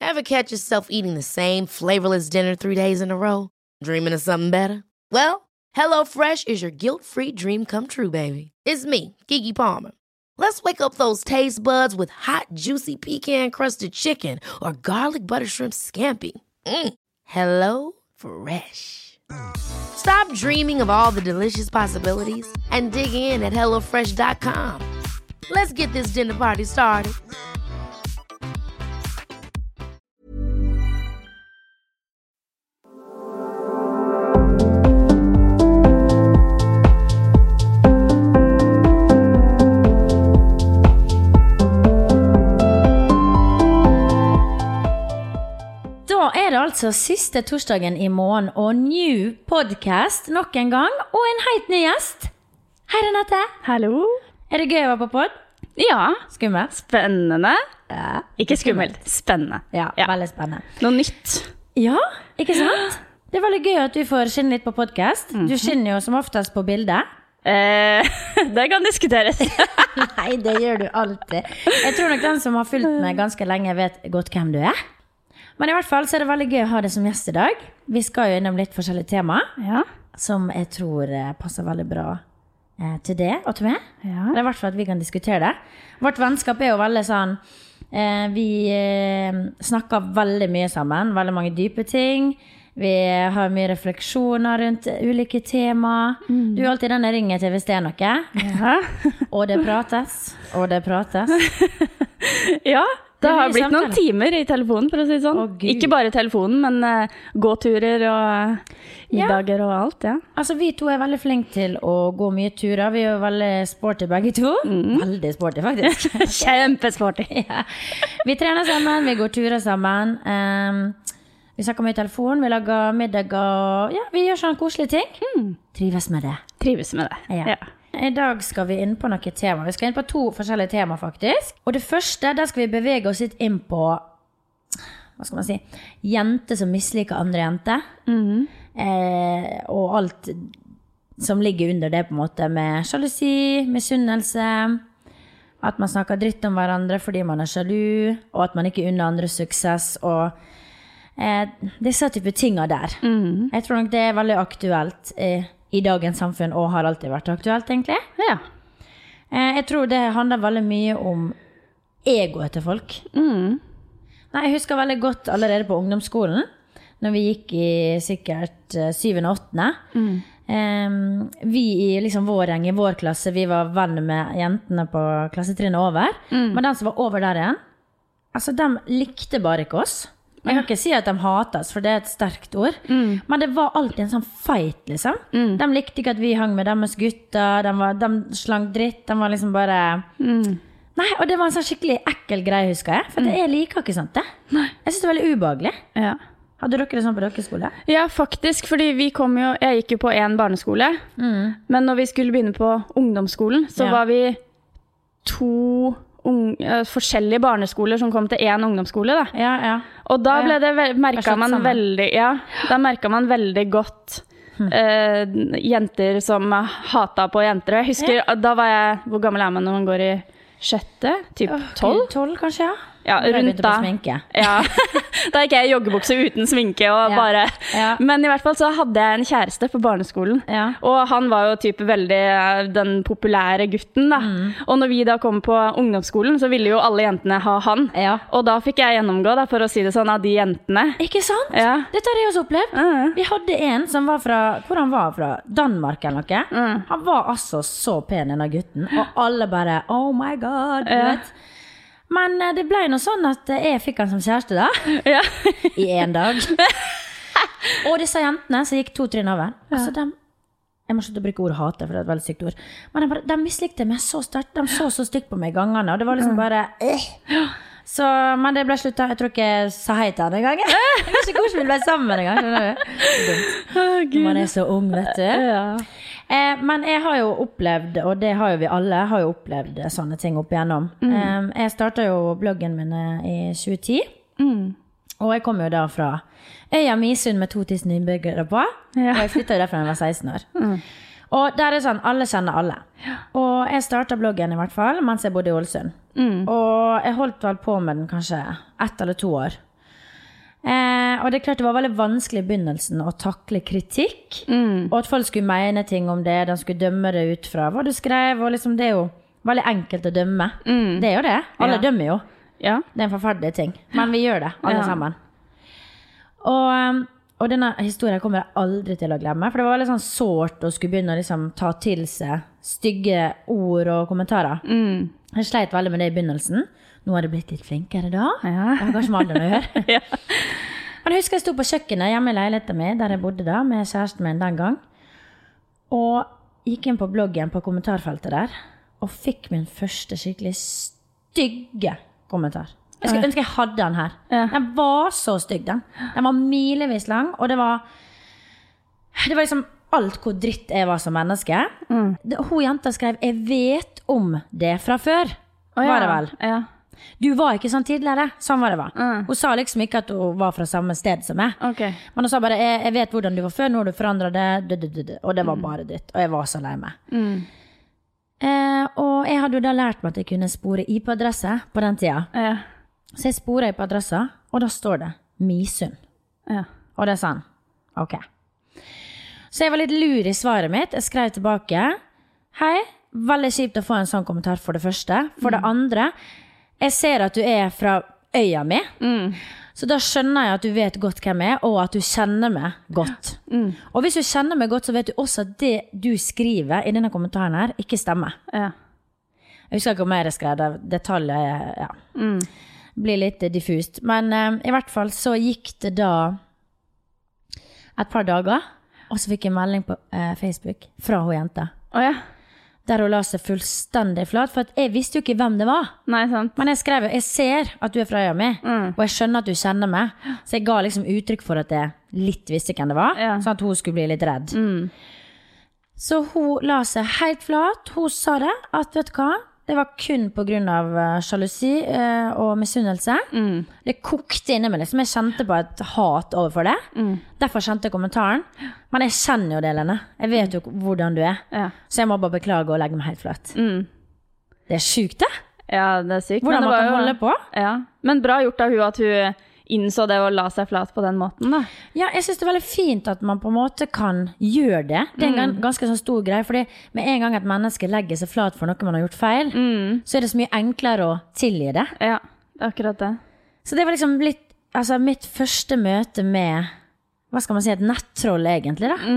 Ever catch yourself eating the same flavorless dinner 3 days in a row? Dreaming of something better? Well, HelloFresh is your guilt-free dream come true, baby. It's me, Keke Palmer. Let's wake up those taste buds with hot, juicy pecan-crusted chicken or garlic butter shrimp scampi. Hello Fresh. Stop dreaming of all the delicious possibilities and dig in at HelloFresh.com. Let's get this dinner party started. Det altså siste torsdagen I måneden og new podcast nok en gang og en helt ny gjest. Hei Renate. Hallo. Det gøy å være på podd? Ja. Skummelt? Spennende. Ja. Ikke skummelt, spennende. Ja, veldig spennende. Noe nytt. Ja, ikke sant? Det veldig gøy at du får skinne litt på podcast. Du skinner jo som oftest på bildet. Det kan diskuteres. Nei, det gjør du alltid. Jeg tror nok den som har fulgt meg ganske lenge vet godt hvem du Men I hvert fall så det veldig gøy å ha deg som gjest I dag. Vi skal jo innom litt forskjellige tema, som jeg tror passer veldig bra til det og til meg. Ja. Det I hvert fall at vi kan diskutere det. Vårt vennskap jo veldig sånn, vi snakker veldig mye sammen, veldig mange dype ting. Vi har mye refleksjoner rundt ulike tema. Du alltid den ringer til hvis det noe. Ja. Og det prates, og det prates. Ja. Det har blitt noen timer I telefonen, for å si det sånn. Ikke bare telefonen, men gåturer og middager og alt, ja. Altså, vi to veldig flinke til å gå mye turer. Vi jo veldig sporty begge to. Veldig sporty, faktisk. Kjempesporty. Ja. Vi trener sammen, vi går turer sammen. Vi snakker mye I telefon, vi lager middag og vi gjør sånne koselige ting. Trives med det. Trives med det, ja. I dag skal vi inn på noen tema. Vi skal inn på 2 forskjellige tema faktisk. Og det første, der skal vi bevege oss litt inn på, hva skal man si, jenter som misliker andre jenter. Og alt som ligger under det på en måte, med jalousi, misunnelse, at man snakker dritt om hverandre fordi man sjalu, og at man ikke unner andre suksess, og disse type tinga der. Jeg tror nok det veldig aktuelt I dagens samfunn, og har alltid vært aktuelt, egentlig. Ja. Jeg tror det handler veldig mye om egoet til folk. Nei, jeg husker veldig godt allerede på ungdomsskolen, når vi gikk I sikkert 7. og 8. Vi I liksom vår gjeng, I vår klasse, vi var venner med jentene på klassetrinnet over, men den som var over der igjen, altså, de likte bare ikke oss. Jeg kan ikke si at de hates, for det et sterkt ord. Men det var alltid en sånn fight, liksom. De likte ikke at vi hang med deres gutter, de slang dritt, de var liksom bare... Nei, og det var en sånn skikkelig ekkel greie, husker jeg. For jeg liker ikke sånt, det. Jeg synes det var veldig ubehagelig. Ja. Hadde dere det sånn på deres skole? Ja, faktisk, fordi jeg gikk jo på en barneskole, men når vi skulle begynne på ungdomsskolen, så var vi 2... forskjellige barneskoler som kom til en ungdomsskole da. Ja. Og da ble det merket man veldig, da merket man veldig godt jenter som hatet på jenter. Jeg husker, da var jeg, hvor gammel man når man går I 6., typ 12? 12 kanskje, Ja, rundt da. Ja. Da gikk jeg I joggebukse uten sminke og bare... Men I hvert fall så hadde jeg en kjæreste på barneskolen. Og han var jo typ veldig den populære gutten da. Og når vi da kom på ungdomsskolen, så ville jo alle jentene ha han. Og da fikk jeg gjennomgå da, for å si det sånn, av de jentene. Ikke sant? Dette har jeg også opplevd. Vi hadde en som var fra, hvor han var fra? Danmark eller noe. Han var altså så pen, en av gutten. Og alle bare, oh my god, du vet. Men det ble noe sånn at jeg fikk han som kjæreste da I en dag og disse jentene som gikk 2 trinn over altså jeg må slutte å bruke ordet hate for det et veldig sykt ord men de mislikte meg så sterkt de så stygt på meg I gangene og det var liksom bare så, men det ble sluttet jeg tror ikke jeg sa hei til han en gang jeg vet ikke hvordan vi ble sammen en gang skjønner du man så ung vet du men jeg har jo opplevd, og det har jo vi alle, har jo opplevd sånne ting opp igjennom. Jeg startet jo bloggen min I 2010, og jeg kom jo da fra Øya Misund med 2000 innbyggere på, og jeg flyttet jo derfra da jeg var 16 år. Og der sånn, alle kjenner alle. Og jeg startet bloggen I hvert fall, mens jeg bodde I Ålesund. Og jeg holdt vel på med den kanskje 1 eller 2 år. Og det klart det var veldig vanskelig I begynnelsen å takle kritikk, og at folk skulle mene ting om det, de skulle dømme det ut fra hva du skrev, og liksom det jo veldig enkelt å dømme. Det jo det, alle dømmer jo. Ja. Det en forferdelig ting, men vi gjør det, alle sammen. Og denne historien kommer jeg aldri til å glemme, for det var veldig sånn sårt å skulle begynne å liksom ta til seg stygge ord og kommentarer. Jeg sleit veldig med det I begynnelsen. Nå har det blitt litt flinkere da. Det var kanskje med alderen å gjøre. Men jeg husker jeg stod på kjøkkenet hjemme I leiligheten min, der jeg bodde da, med kjæresten min den gang, og gikk inn på bloggen på kommentarfeltet der, og fikk min første skikkelig stygge kommentar. Jeg skulle ønske jeg hadde den her. Den var så stygg, den. Den var milevis lang, og det var liksom alt hvor dritt jeg var som menneske. Hun jenta skrev, jeg vet om det fra før, var det vel. Du var ikke sånn tidligere, sånn var det var. Hun sa liksom ikke at hun var fra samme sted som meg. Men hun sa bare, jeg vet hvordan du var før, nå har du forandret det, og det var bare dritt, og jeg var så lei meg. Og jeg hadde jo da lært meg at jeg kunne spore IP-adresse på den tida. Så jeg sporer IP-adressa, og da står det Misund. Og det sånn, ok. Så jeg var litt lur I svaret mitt. Jeg skrev tilbake, hei, veldig kjipt å få en sånn kommentar for det første. For det andre, jeg ser at du fra øya mi, så da skjønner jeg at du vet godt hvem jeg og at du kjenner meg godt. Og hvis du kjenner meg godt, så vet du også at det du skriver I denne kommentaren her ikke stemmer. Jeg husker ikke om jeg skrev det, detaljer, blir litt diffust. Men I hvert fall så gikk det da et par dager, og så fikk jeg melding på Facebook fra hun jenta. Der hun la seg fullstendig flat, for at jeg visste jo ikke hvem det var. Nei, sant. Men jeg skrev, jeg ser at du fra øya mi, og jeg skjønner at du kjenner meg. Så jeg ga liksom uttrykk for at jeg litt visste hvem det var, sånn at hun skulle bli litt redd. Så hun la seg helt flat. Hun sa det, at vet du hva? Det var kun på grunn av jalousi og misunnelse. Det kokte inne meg liksom. Jeg kjente på et hat overfor det. Derfor kjente jeg kommentaren. Men jeg kjenner jo det, Lene. Jeg vet jo hvordan du Så jeg må bare beklage og legge meg helt flat. Det sykt det. Ja, det sykt. Hvordan man kan holde på. Ja. Men bra gjort av hun at hun innså det å la seg flat på den måten da. Ja, jeg synes det veldig fint at man på en måte kan gjøre det. Det en ganske sånn stor greie, fordi med en gang et menneske legger seg flat for noe man har gjort feil, så det så mye enklere å tilgi det. Ja, det akkurat det. Så det var liksom litt, altså mitt første møte med, hva skal man si, et nettroll egentlig da.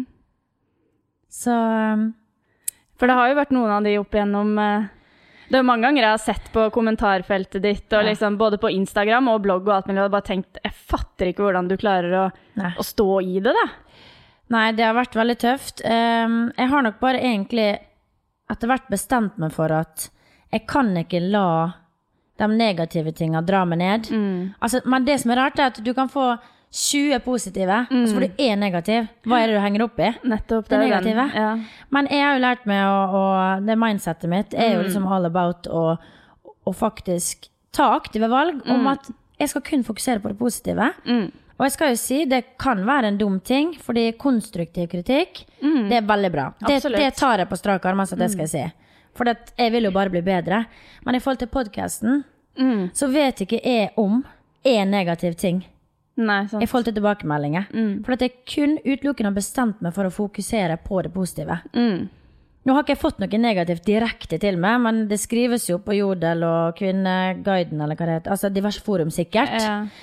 Så... For det har jo vært noen av de opp igjennom... Det er mange ganger jeg har sett på kommentarfeltet ditt, og liksom både på Instagram og blogg og alt mulig, og bare tenkt, jeg fatter ikke hvordan du klarer å stå I det da. Nei, det har vært veldig tøft. Jeg har nok bare egentlig etter hvert bestemt meg for at jeg kan ikke la de negative tingene dra meg ned. Altså, men det som rart at du kan få 20 positive, og så får du 1 negativ. Hva det du henger opp I? Nettopp, det negative. Men jeg har jo lært meg, og det mindsetet mitt jo liksom all about å faktisk ta aktive valg om at jeg skal kun fokusere på det positive. Og jeg skal jo si, det kan være en dum ting, fordi konstruktiv kritikk, det veldig bra. Det tar jeg på strak arm, altså det skal jeg si. For jeg vil jo bare bli bedre. Men I forhold til podcasten, så vet ikke jeg om en negativ ting. Nei, sant. Jeg forhold til tilbakemeldinger. For at jeg kun utelukkende har bestemt meg for å fokusere på det positive. Nå har ikke jeg fått noe negativt direkte til meg, men det skrives jo på Jodel og Kvinneguiden, eller hva det heter. Altså diverse forum sikkert.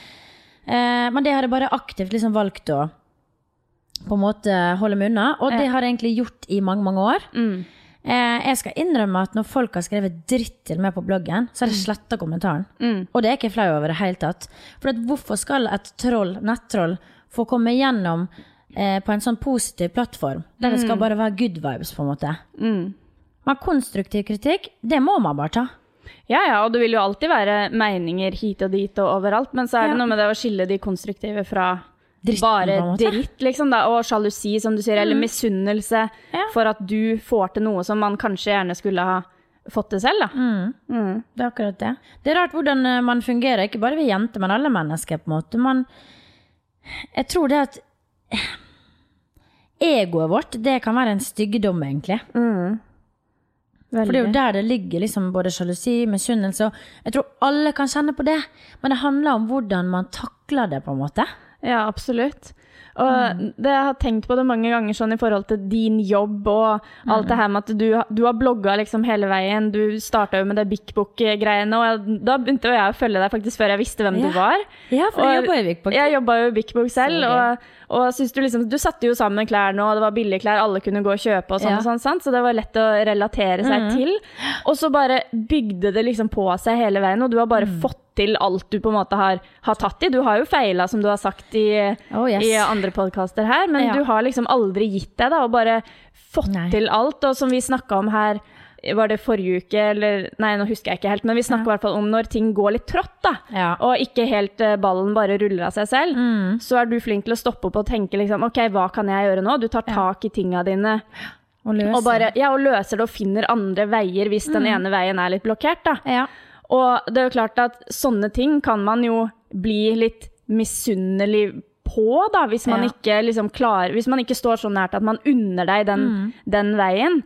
Men det har jeg bare aktivt liksom valgt å på en måte holde meg unna, og det har jeg egentlig gjort I mange, mange år. Jeg skal innrømme at når folk har skrevet dritt til meg på bloggen, så har jeg slettet kommentaren. Og det ikke flau over det helt tatt. For at hvorfor skal et nettroll, få komme gjennom på en sånn positiv plattform, der det skal bare være good vibes på en måte? Men konstruktiv kritikk, det må man bare ta. Ja, og det vil jo alltid være meninger hit og dit og overalt, men så det noe med det å skille de konstruktive fra... bare dritt liksom da, og jalousi som du sier, eller misunnelse for at du får til noe som man kanskje gjerne skulle ha fått til selv da. Det akkurat det. Det rart hvordan man fungerer, ikke bare vi jenter, men alle mennesker på en måte. Jeg tror det at egoet vårt, det kan være en styggedom egentlig. For det jo der det ligger liksom både sjalusi, misunnelse, og jeg tror alle kan kjenne på det, men det handler om hvordan man takler det på en måte. Ja, absolutt. Og det jeg har tenkt på det mange ganger sånn I forhold til din jobb og alt det her med at du har blogget liksom hele veien, du startet jo med det Big Book-greiene, og da begynte jo jeg å følge deg faktisk før jeg visste hvem du var. Ja, for du jobbet I Big Book. Jeg jobbet jo I Big Book selv, og synes du liksom, du satte jo sammen klærne, og det var billige klær, alle kunne gå og kjøpe og sånn og sånn, sant? Så det var lett å relatere seg til. Og så bare bygde det liksom på seg hele veien, og du har bare fått til alt du på en måte har tatt I. Du har jo feilet, som du har sagt I andre podcaster her, men du har liksom aldri gitt deg da, og bare fått til alt, og som vi snakket om her, var det forrige uke, eller, nei, nå husker jeg ikke helt, men vi snakker I hvert fall om når ting går litt trått da, og ikke helt ballen bare ruller av seg selv, så du flink til å stoppe opp og tenke liksom, ok, hva kan jeg gjøre nå? Du tar tak I tingene dine, og bare, og løser det og finner andre veier hvis den ene veien litt blokkert da. Og det jo klart at sånne ting kan man jo bli litt misunnelig på da, hvis man ikke liksom klarer, hvis man ikke står så nært at man unner deg den veien.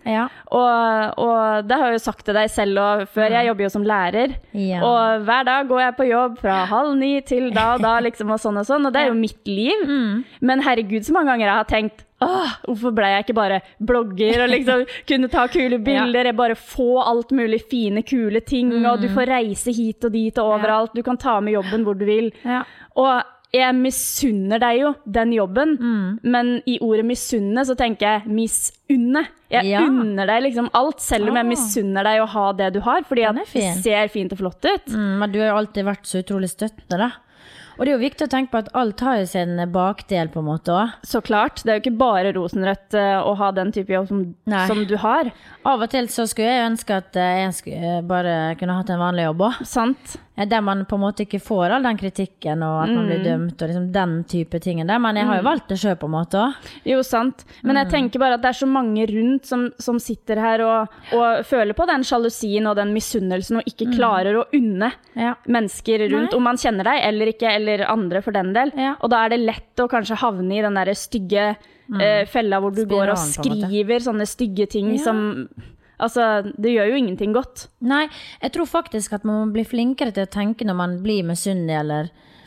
Og det har jeg jo sagt til deg selv og før, jeg jobber jo som lærer, og hver dag går jeg på jobb fra 8:30 til da og da, liksom, og sånn, og det jo mitt liv. Men herregud, så mange ganger jeg har tenkt, hvorfor ble jeg ikke bare blogger og liksom kunne ta kule bilder, jeg bare få alt mulig fine, kule ting, og du får reise hit og dit og overalt, du kan ta med jobben hvor du vil. Og jeg misunner deg jo den jobben, men I ordet misunne så tenker jeg misunne. Jeg unner deg liksom alt, selv om jeg misunner deg å ha det du har, fordi at det ser fint og flott ut. Men du har jo alltid vært så utrolig støttende da. Og det jo viktig å tenke på at alt har jo sin bakdel på en måte også. Så klart, det jo ikke bare rosenrødt å ha den type jobb som du har. Av og til så skulle jeg ønske at jeg bare kunne hatt en vanlig jobb også. Sant. Der man på en måte ikke får all den kritikken og at man blir dømt og liksom den type tingen der, men jeg har jo valgt det selv på en måte også. Jo, sant. Men jeg tenker bare at det så mange rundt som sitter her og føler på den sjalusien og den misunnelsen og ikke klarer å unne mennesker rundt, om man kjenner deg eller ikke, eller andre for den del. Og da det lett å kanskje havne I den der stygge fella hvor du går og skriver sånne stygge ting som... Altså, det gjør jo ingenting godt. Nei, jeg tror faktisk at man må bli flinkere til å tenke når man blir misunnig eller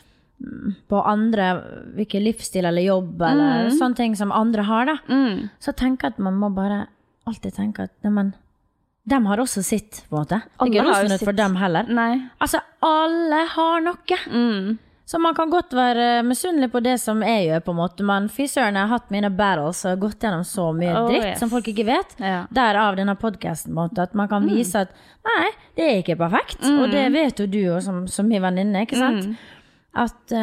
på andre, hvilken livsstil eller jobb eller sånne ting som andre har da. Så tenker jeg at man må bare alltid tenke at de har også sitt på en måte. Det ikke rosenrødt for dem heller. Nei. Altså, alle har noe. Så man kan godt være misunnelig på det som jeg gjør på en måte, men fysøren har hatt mine battles og gått gjennom så mye dritt som folk ikke vet. Derav denne podcasten på en måte, at man kan vise at nei, det ikke perfekt, og det vet jo du jo som min venninne, ikke sant? At,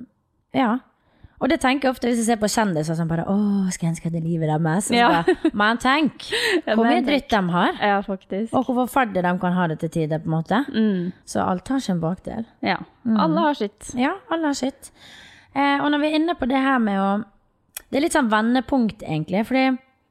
og det tenker jeg ofte hvis jeg ser på kjendiser som bare, skal jeg ønske det livet deres? Men tenk, hvor mye dritt de har. Ja, faktisk. Og hvor forferdelig de kan ha det til tider på en måte. Så alt har sin bakdel. Ja, alle har sitt. Ja, alle har sitt. Og når vi inne på det her med å... Det litt sånn vendepunkt egentlig, fordi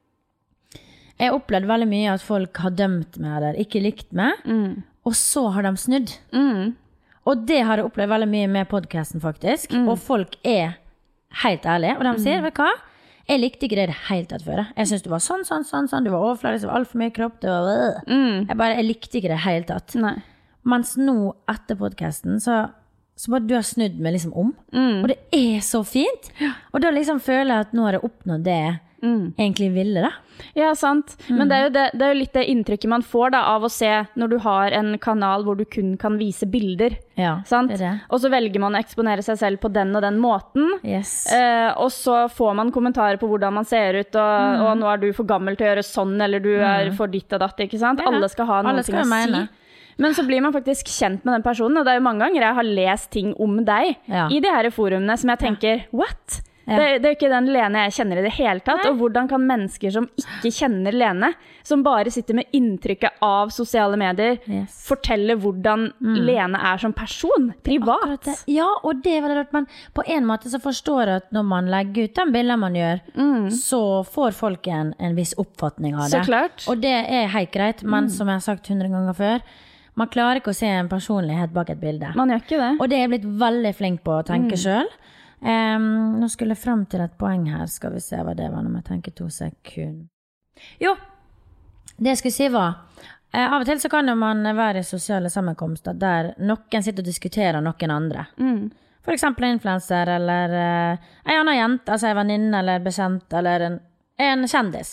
jeg opplevde veldig mye at folk har dømt meg eller ikke likt meg, og så har de snudd. Og det har jeg opplevd veldig mye med podcasten faktisk, og folk helt ærlig, og de sier, vet du hva? Jeg likte ikke det helt tatt før. Jeg synes du var sånn, du var overfladisk, det var alt for mye kropp, det var... Jeg likte ikke det helt tatt. Nei. Mens nå, etter podcasten, så bare du har snudd meg liksom om, og det så fint. Og da liksom føler jeg at nå har jeg oppnådd det jeg egentlig ville da. Ja, sant. Men det jo litt det inntrykket man får da, av å se når du har en kanal hvor du kun kan vise bilder. Ja, sant? det. Og så velger man å eksponere seg selv på den og den måten. Yes. Og så får man kommentarer på hvordan man ser ut, og nå du for gammel til å gjøre sånn, eller du for ditt og datt, ikke sant? Alle skal ha noe ting å si. Men så blir man faktisk kjent med den personen, og det jo mange ganger jeg har lest ting om deg I de her forumene som jeg tenker, what? Det jo ikke den Lene jeg kjenner I det hele tatt, og hvordan kan mennesker som ikke kjenner Lene, som bare sitter med inntrykket av sosiale medier, fortelle hvordan Lene som person, privat? Ja, og det var det rart, men på en måte så forstår jeg at når man legger ut den bilden man gjør, så får folk en viss oppfatning av det. Så klart. Og det helt greit, men som jeg har sagt 100 ganger før, man klarer ikke å se en personlighet bak et bilde. Man gjør ikke det. Og det jeg blitt veldig flink på å tenke selv. Nå skulle jeg frem til et poeng her. Skal vi se hva det var når jeg tenker 2 sekunder. Jo, det jeg skulle si var Av og til så kan jo man være i sosiale sammenkomster der noen sitter og diskuterer noen andre. For eksempel en influencer, eller en annen jente, altså en venninne, eller bekjent, eller en kjendis.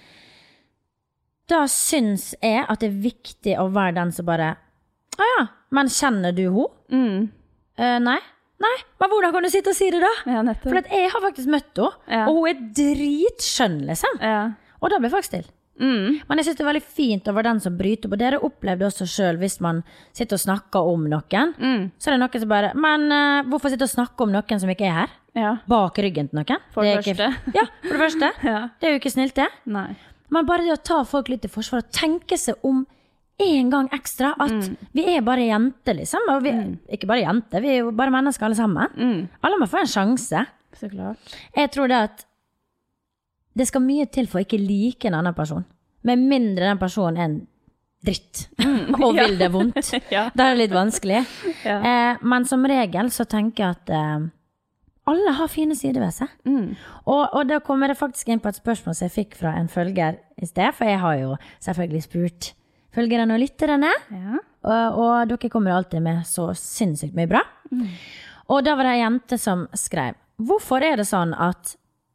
Da syns jeg at det viktig å være den som bare, ja, men kjenner du henne? Nei, men hvordan kan du sitte og si det da? Ja, nettopp. For at jeg har faktisk møtt henne, og hun dritskjønn, liksom. Og da blir jeg faktisk til. Men jeg synes det veldig fint å være den som bryter på. Dere opplevde også selv hvis man sitter og snakker om noen, så det noen som bare, men hvorfor sitte og snakke om noen som ikke her? Bak ryggen til noen? For det første. Ja, for det første. Det jo ikke snilt det. Nei. Men bare det å ta folk litt i forsvar og tenke seg om en gang ekstra at vi bare jenter liksom, og vi ikke bare jenter, vi jo bare mennesker alle sammen. Alle må få en sjanse. Så klart. Jeg tror det at det skal mye til for å ikke like en annen person. Med mindre den personen en dritt. Og vil det vondt. Da det litt vanskelig. Men som regel så tenker jeg at alle har fine sider ved seg. Og da kommer jeg faktisk inn på et spørsmål som jeg fikk fra en følger i sted. For jeg har jo selvfølgelig spurt følgerne og lytterne. Og dere kommer alltid med så sinnssykt mye bra. Og da var det en jente som skrev: hvorfor det sånn at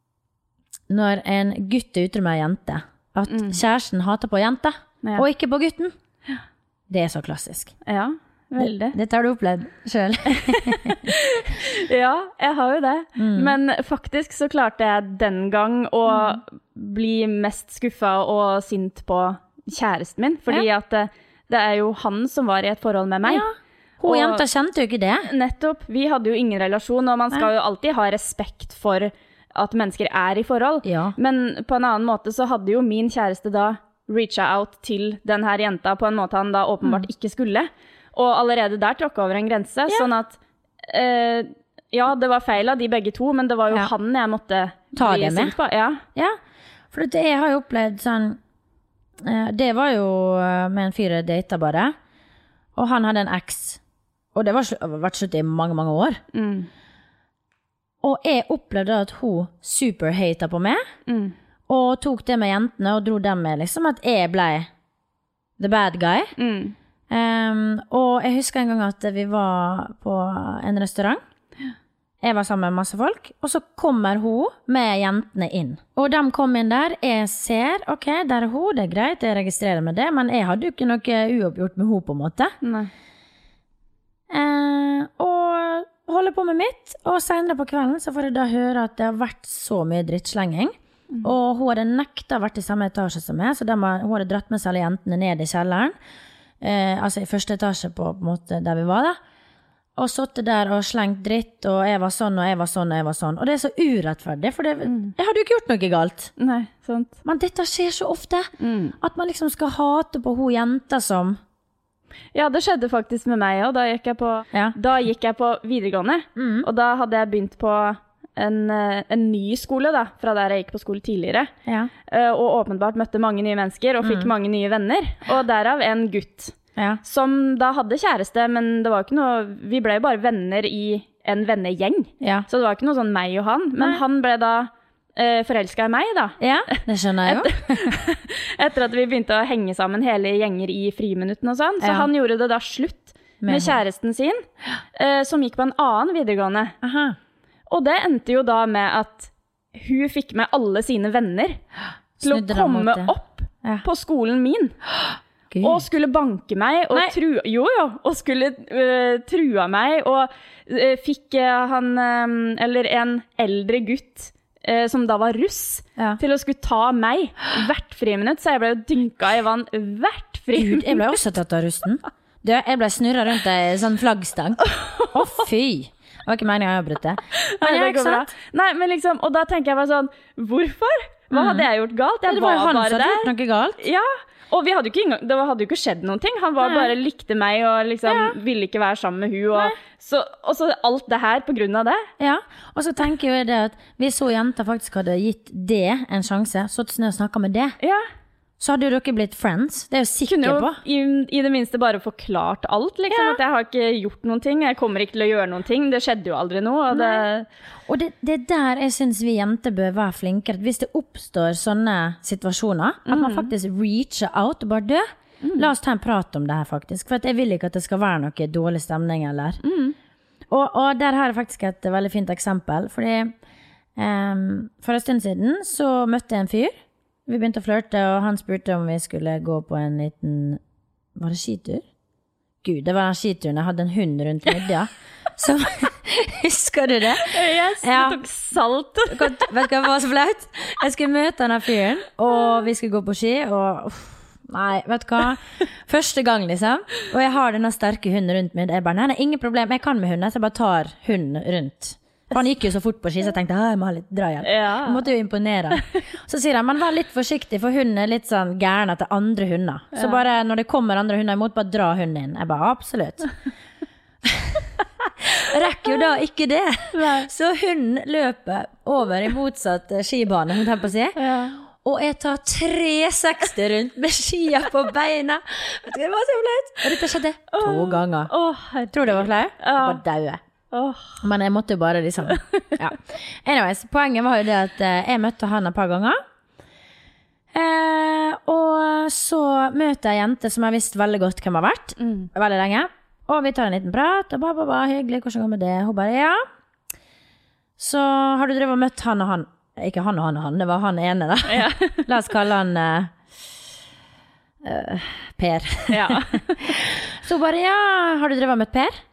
når en gutt utro med en jente, at kjæresten hater på jente, og ikke på gutten? Det så klassisk. Ja, veldig. Dette har du opplevd selv. Ja, jeg har jo det. Men faktisk så klarte jeg den gang å bli mest skuffet og sint på kjæresten min, fordi at det jo han som var i et forhold med meg. Hun jenta kjente jo ikke det. Nettopp, vi hadde jo ingen relasjon, og man skal jo alltid ha respekt for at mennesker i forhold. Men på en annen måte så hadde jo min kjæreste da reachet out til den her jenta på en måte han da åpenbart ikke skulle. Og allerede der tråkket over en grense, sånn at ja, det var feil av de begge to, men det var jo han jeg måtte ta det med. På. Ja, for det jeg har jo opplevd sånn, det var jo med en fyr jeg datet bare, og han hadde en eks, og det var vært slutt i mange, mange år. Og jeg opplevde at hun superhatet på meg, og tok det med jentene, og dro dem med liksom at jeg ble the bad guy. Og jeg husker en gang at vi var på en restaurant. Jeg var sammen med masse folk, og så kommer hun med jentene inn. Og de kom inn der, jeg ser, ok, der hun, det greit, jeg registrerer med det, men jeg hadde jo ikke noe uoppgjort med hun på en måte. Nei. Og holder på med mitt, og senere på kvelden så får jeg da høre at det har vært så mye drittslenging, og hun hadde nektet vært i samme etasje som meg, så hun hadde dratt med seg alle jentene ned i kjelleren, altså i første etasje på en måte der vi var da, og satt der og slengt dritt, og jeg var sånn, og jeg var sånn, og jeg var sånn, og det så urettferdig, for jeg hadde jo ikke gjort noe galt. Nei, sant. Men dette skjer så ofte, at man liksom skal hate på hun jenta som... Ja, det skjedde faktisk med meg, og da gikk jeg på videregående, og da hadde jeg begynt på en ny skole da, fra der jeg gikk på skole tidligere, og åpenbart møtte mange nye mennesker, og fikk mange nye venner, og derav en gutt, som da hadde kjæreste, men det var ikke noe, vi ble bare venner i en vennegjeng, så det var ikke noe sånn meg og han, men han ble da forelsket i meg da. Ja, det skjønner jeg jo. Etter at vi begynte å henge sammen hele gjenger i friminutten og sånn, så han gjorde det da slutt med kjæresten sin, som gikk på en annen videregående. Og det endte jo da med at hun fikk med alle sine venner til å komme opp på skolen min. Og skulle banke meg, og og skulle trua meg, og fikk han, eller en eldre gutt, som da var russ, til å skulle ta meg hvert friminutt, så jeg ble jo dynket i vann hvert friminutt. Jeg ble også tatt av russen. Jeg ble snurret rundt en sånn flaggstang. Fy! Det var ikke meningen å avbryte. Men det går bra. Nei, men liksom, og da tenker jeg bare sånn, hvorfor? Hva hadde jeg gjort galt? Det var jo han som hadde gjort noe galt. Ja, og det hadde jo ikke skjedd noen ting. Han bare likte meg og liksom ville ikke være sammen med hun. Og så alt det her på grunn av det. Ja, og så tenker jeg det at hvis så jenta faktisk hadde gitt det en sjanse, så til å snakke med det. Ja. Så hadde jo dere blitt friends, det jo sikker på. I det minste bare forklart alt, liksom, at jeg har ikke gjort noen ting, jeg kommer ikke til å gjøre noen ting, det skjedde jo aldri noe. Og det der jeg synes vi jenter bør være flinkere, hvis det oppstår sånne situasjoner, at man faktisk reacher out og bare dø. La oss ta en prat om det her faktisk, for at jeg vil ikke at det skal være noe dårlig stemning eller. Og der har jeg faktisk et veldig fint eksempel, fordi for en stund siden så møtte jeg en fyr. Vi begynte å flørte, og han spurte om vi skulle gå på en liten, var det skitur? Gud, det var den skituren, jeg hadde en hund rundt midja. Så, husker du det? Yes, det tok salt. Vet du hva var så flaut? Jeg skulle møte denne fyren, og vi skulle gå på ski, og nei, vet du hva? Første gang liksom, og jeg har denne sterke hunden rundt meg, jeg bare, nei, ingen problem, jeg kan med hunden, så jeg bare tar hunden rundt. For han gikk jo så fort på ski, så jeg tenkte, jeg må ha litt drahjelp. Jeg måtte jo imponere. Så sier han, men vær litt forsiktig, for hunden er litt sånn gæren etter andre hunder. Så bare når det kommer andre hunder imot, bare dra hunden inn. Jeg bare, absolutt. Rekker jo da ikke det. Så hunden løper over i motsatt skibane, hun tar på å si. Og jeg tar 360 rundt med skia på beina. Vet du, det var så flaut. Og dette skjedde 2 ganger. Tror du det var flaut? Jeg bare daue. Men jeg måtte jo bare liksom Anyways, poenget var jo det at jeg møtte han et par ganger og så møter jeg jente som jeg visste veldig godt hvem har vært veldig lenge, og vi tar en liten prat og hyggelig, hvordan går med det? Hun bare, ja. Så har du drevet og møtt han og han? Ikke han og han, det var han ene da. La oss kalle han Per. Så bare, ja, har du drevet og møtt Per?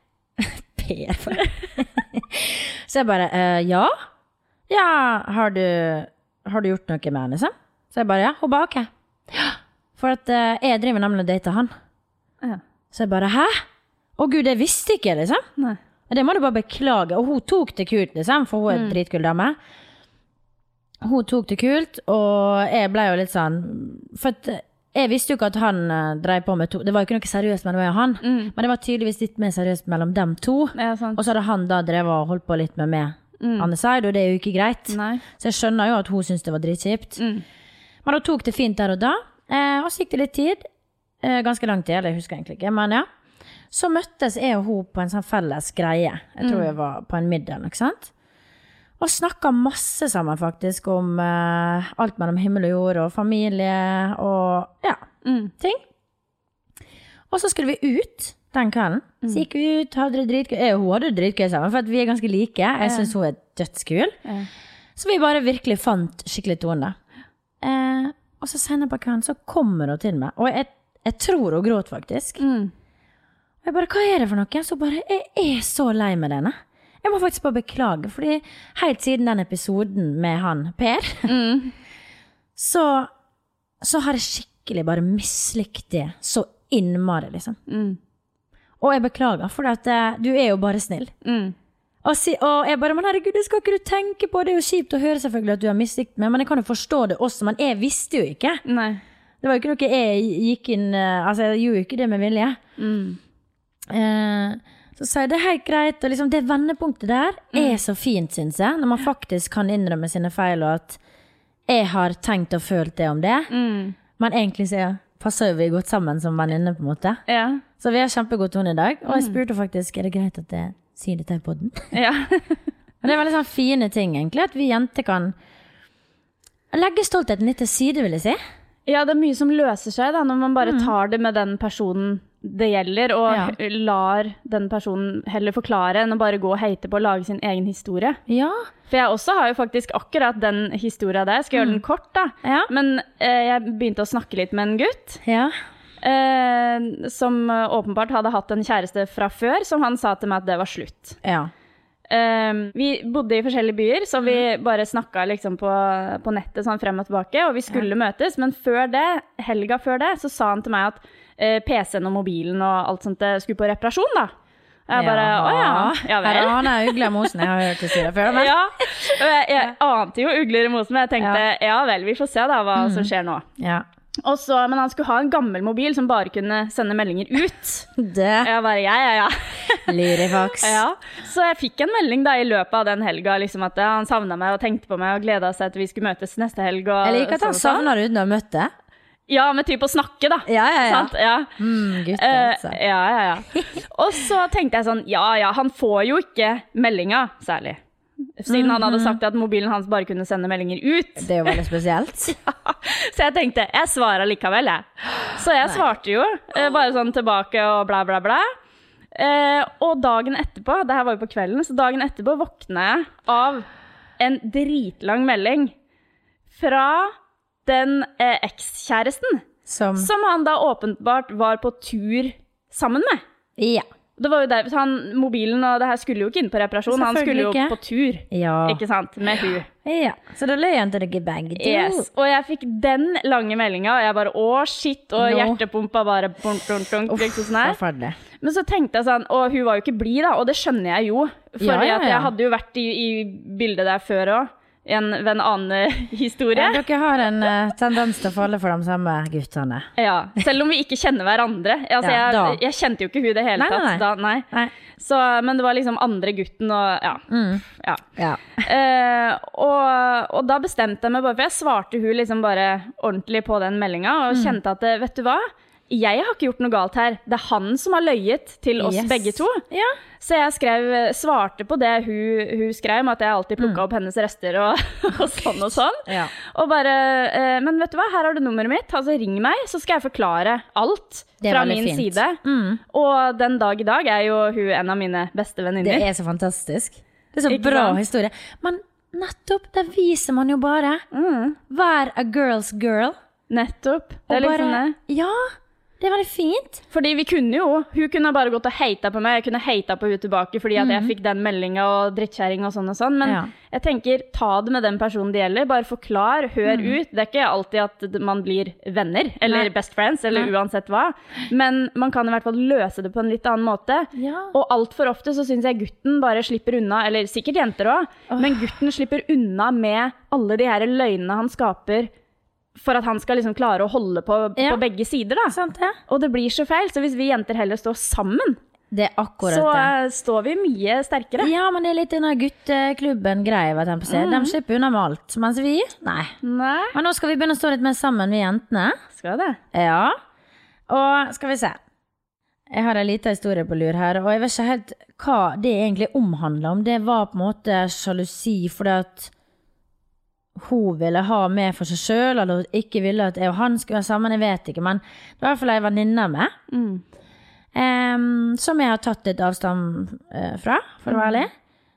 Så jeg bare, ja, har du gjort noe med henne, liksom? Så jeg bare, ja, hun bare, ok. For at jeg driver nemlig å date han. Så jeg bare, hæ? Å Gud, jeg visste ikke, liksom. Nei. Det må du bare beklage. Og hun tok det kult, liksom, for hun er en dritkul dame. Hun tok det kult, og jeg ble jo litt sånn, for at jeg visste jo ikke at han drev på med to. Det var jo ikke noe seriøst mellom meg og han. Men det var tydeligvis litt mer seriøst mellom dem to. Og så hadde han da drevet og holdt på litt med meg. Anne side, og det er jo ikke greit. Nei. Så jeg skjønner jo at hun syntes det var dritkjipt. Men hun tok det fint der og da. Og så gikk det litt tid. Ganske lang tid, eller jeg husker egentlig ikke. Men ja. Så møttes jeg og hun på en sånn felles greie. Jeg tror jeg var på en middag, ikke sant? Og snakket masse sammen faktisk om alt mellom himmel og jord og familie og ting. Og så skulle vi ut den kvelden. Så gikk vi ut, hadde det dritgøy. Hun hadde det dritgøy sammen, for at vi er ganske like. Jeg synes hun er dødskul. Så vi bare virkelig fant skikkelig tone. Og så senere på kvelden så kommer hun til meg. Og jeg tror hun gråt faktisk. Og jeg bare, hva er det for noe? Så bare, jeg er så lei med denne. Jeg må faktisk bare beklage, fordi helt siden den episoden med han, Per, så har jeg skikkelig bare mislikt det så innmari, liksom. Og jeg beklager, for at du er jo bare snill. Og jeg bare, men herregud, det skal ikke du tenke på, det er jo kjipt å høre selvfølgelig at du har mislikt meg, men jeg kan jo forstå det også, men jeg visste jo ikke. Nei. Det var jo ikke noe jeg gikk inn, altså jeg gjorde jo ikke det med vilje. Så sa jeg, det er helt greit, og liksom det vendepunktet der er så fint, synes jeg, når man faktisk kan innrømme sine feil, og at jeg har tenkt og følt det om det, men egentlig så passer vi godt sammen som venninne på en måte. Så vi har kjempegod tone i dag, og jeg spurte faktisk, er det greit at jeg sier det til podden? Og det er veldig sånn fine ting egentlig, at vi jenter kan legge stoltheten litt til side, vil jeg si. Ja, det er mye som løser seg da, når man bare tar det med den personen det gjelder, og lar den personen heller forklare enn å bare gå og heite på å lage sin egen historie. Ja. For jeg også har jo faktisk akkurat den historien der. Jeg skal gjøre den kort da. Ja. Men jeg begynte å snakke litt med en gutt. Ja. Som åpenbart hadde hatt en kjæreste fra før, som han sa til meg at det var slutt. Ja. Vi bodde i forskjellige byer, så vi bare snakket liksom på nettet sånn frem og tilbake, og vi skulle møtes, men før det, helga før det, så sa han til meg at PC-en og mobilen og alt sånt skulle på reparasjon da. Jeg bare, ja vel. Han er ugler i mosen, jeg har hørt det si det før. Men. Ja, jeg ante jo ugler i mosen, men jeg tenkte, ja vel, vi får se da hva som skjer nå. Ja. Og så, men han skulle ha en gammel mobil som bare kunne sende meldinger ut. Jeg bare, ja. Lurifax. Ja, så jeg fikk en melding da i løpet av den helga, liksom at han savnet meg og tenkte på meg og gledet seg til vi skulle møtes neste helg. Eller ikke at han savnet uten å møte. Ja, med typ å snakke da. Ja. Sant? Ja. Gutt, altså. Ja. Og så tenkte jeg sånn, ja, han får jo ikke meldinga, særlig. Siden han hadde sagt at mobilen hans bare kunne sende meldinger ut. Det er jo veldig spesielt. Ja, så jeg tenkte, jeg svarer likevel, jeg. Så jeg svarte jo, bare sånn tilbake og bla bla bla. Og dagen etterpå, det her var jo på kvelden, så dagen etterpå våkna jeg av en dritlang melding fra den ekskjæresten, som han da åpenbart var på tur sammen med. Ja. Det var jo der, mobilen og det her skulle jo ikke inn på reparasjon, han skulle jo på tur, ikke sant, med hun. Ja, så da løy han til deg begge to. Yes, og jeg fikk den lange meldingen, og jeg bare, shit, og hjertepumpa bare, liksom sånn her. Men så tenkte jeg sånn, og hun var jo ikke blid da, og det skjønner jeg jo, fordi at jeg hadde jo vært i bildet der før også, en annen historie. Ja, dere har en tendens til å falle for de samme guttene. Ja, selv om vi ikke kjenner hverandre. Altså, jeg kjente jo ikke hun det hele tatt. Nei. Så, men det var liksom andre gutten og og da bestemte jeg meg bare, for jeg svarte hun liksom bare ordentlig på den meldingen, og kjente at, vet du hva? Jeg har ikke gjort noe galt her. Det er han som har løyet til oss begge to. Ja. Så jeg svarte på det hun skrev, med at jeg alltid plukket opp hennes rester og sånn. Ja. Og bare, men vet du hva, her har du nummeret mitt, altså ring meg, så skal jeg forklare alt fra min side. Og den dag i dag er jo hun en av mine beste venninner. Det er så fantastisk. Det er så bra historie. Men nettopp, det viser man jo bare. Vær a girl's girl. Nettopp. Det er liksom det. Ja, det var veldig fint. Fordi hun kunne bare gått og heita på meg, jeg kunne heita på hun tilbake, fordi at jeg fikk den meldingen og drittkjæring og sånn, men jeg tenker, ta det med den personen det gjelder, bare forklar, hør ut, det er ikke alltid at man blir venner, eller best friends, eller uansett hva, men man kan i hvert fall løse det på en litt annen måte, og alt for ofte så synes jeg gutten bare slipper unna, eller sikkert jenter også, men gutten slipper unna med alle de her løgnene han skaper, for at han skal liksom klare å holde på begge sider da. Sant, ja. Og det blir så feil, så hvis vi jenter heller står sammen, det er akkurat det. Så står vi mye sterkere. Ja, men det er litt denne gutteklubben greie, vet jeg på seg. De slipper unna med alt, mens vi, nei. Men nå skal vi begynne å stå litt mer sammen, vi jentene. Skal det? Ja. Og skal vi se. Jeg har en liten historie på lur her, og jeg vet ikke helt hva det egentlig omhandler om. Det var på en måte sjalusi, fordi at hun ville ha med for seg selv, eller hun ikke ville at jeg og han skulle være sammen, jeg vet ikke, men det var i hvert fall en venninne med, som jeg har tatt litt avstand fra, for å være ærlig,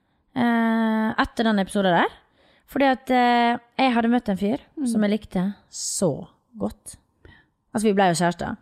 etter den episoden der, fordi at jeg hadde møtt en fyr som jeg likte så godt. Altså, vi ble jo kjærester.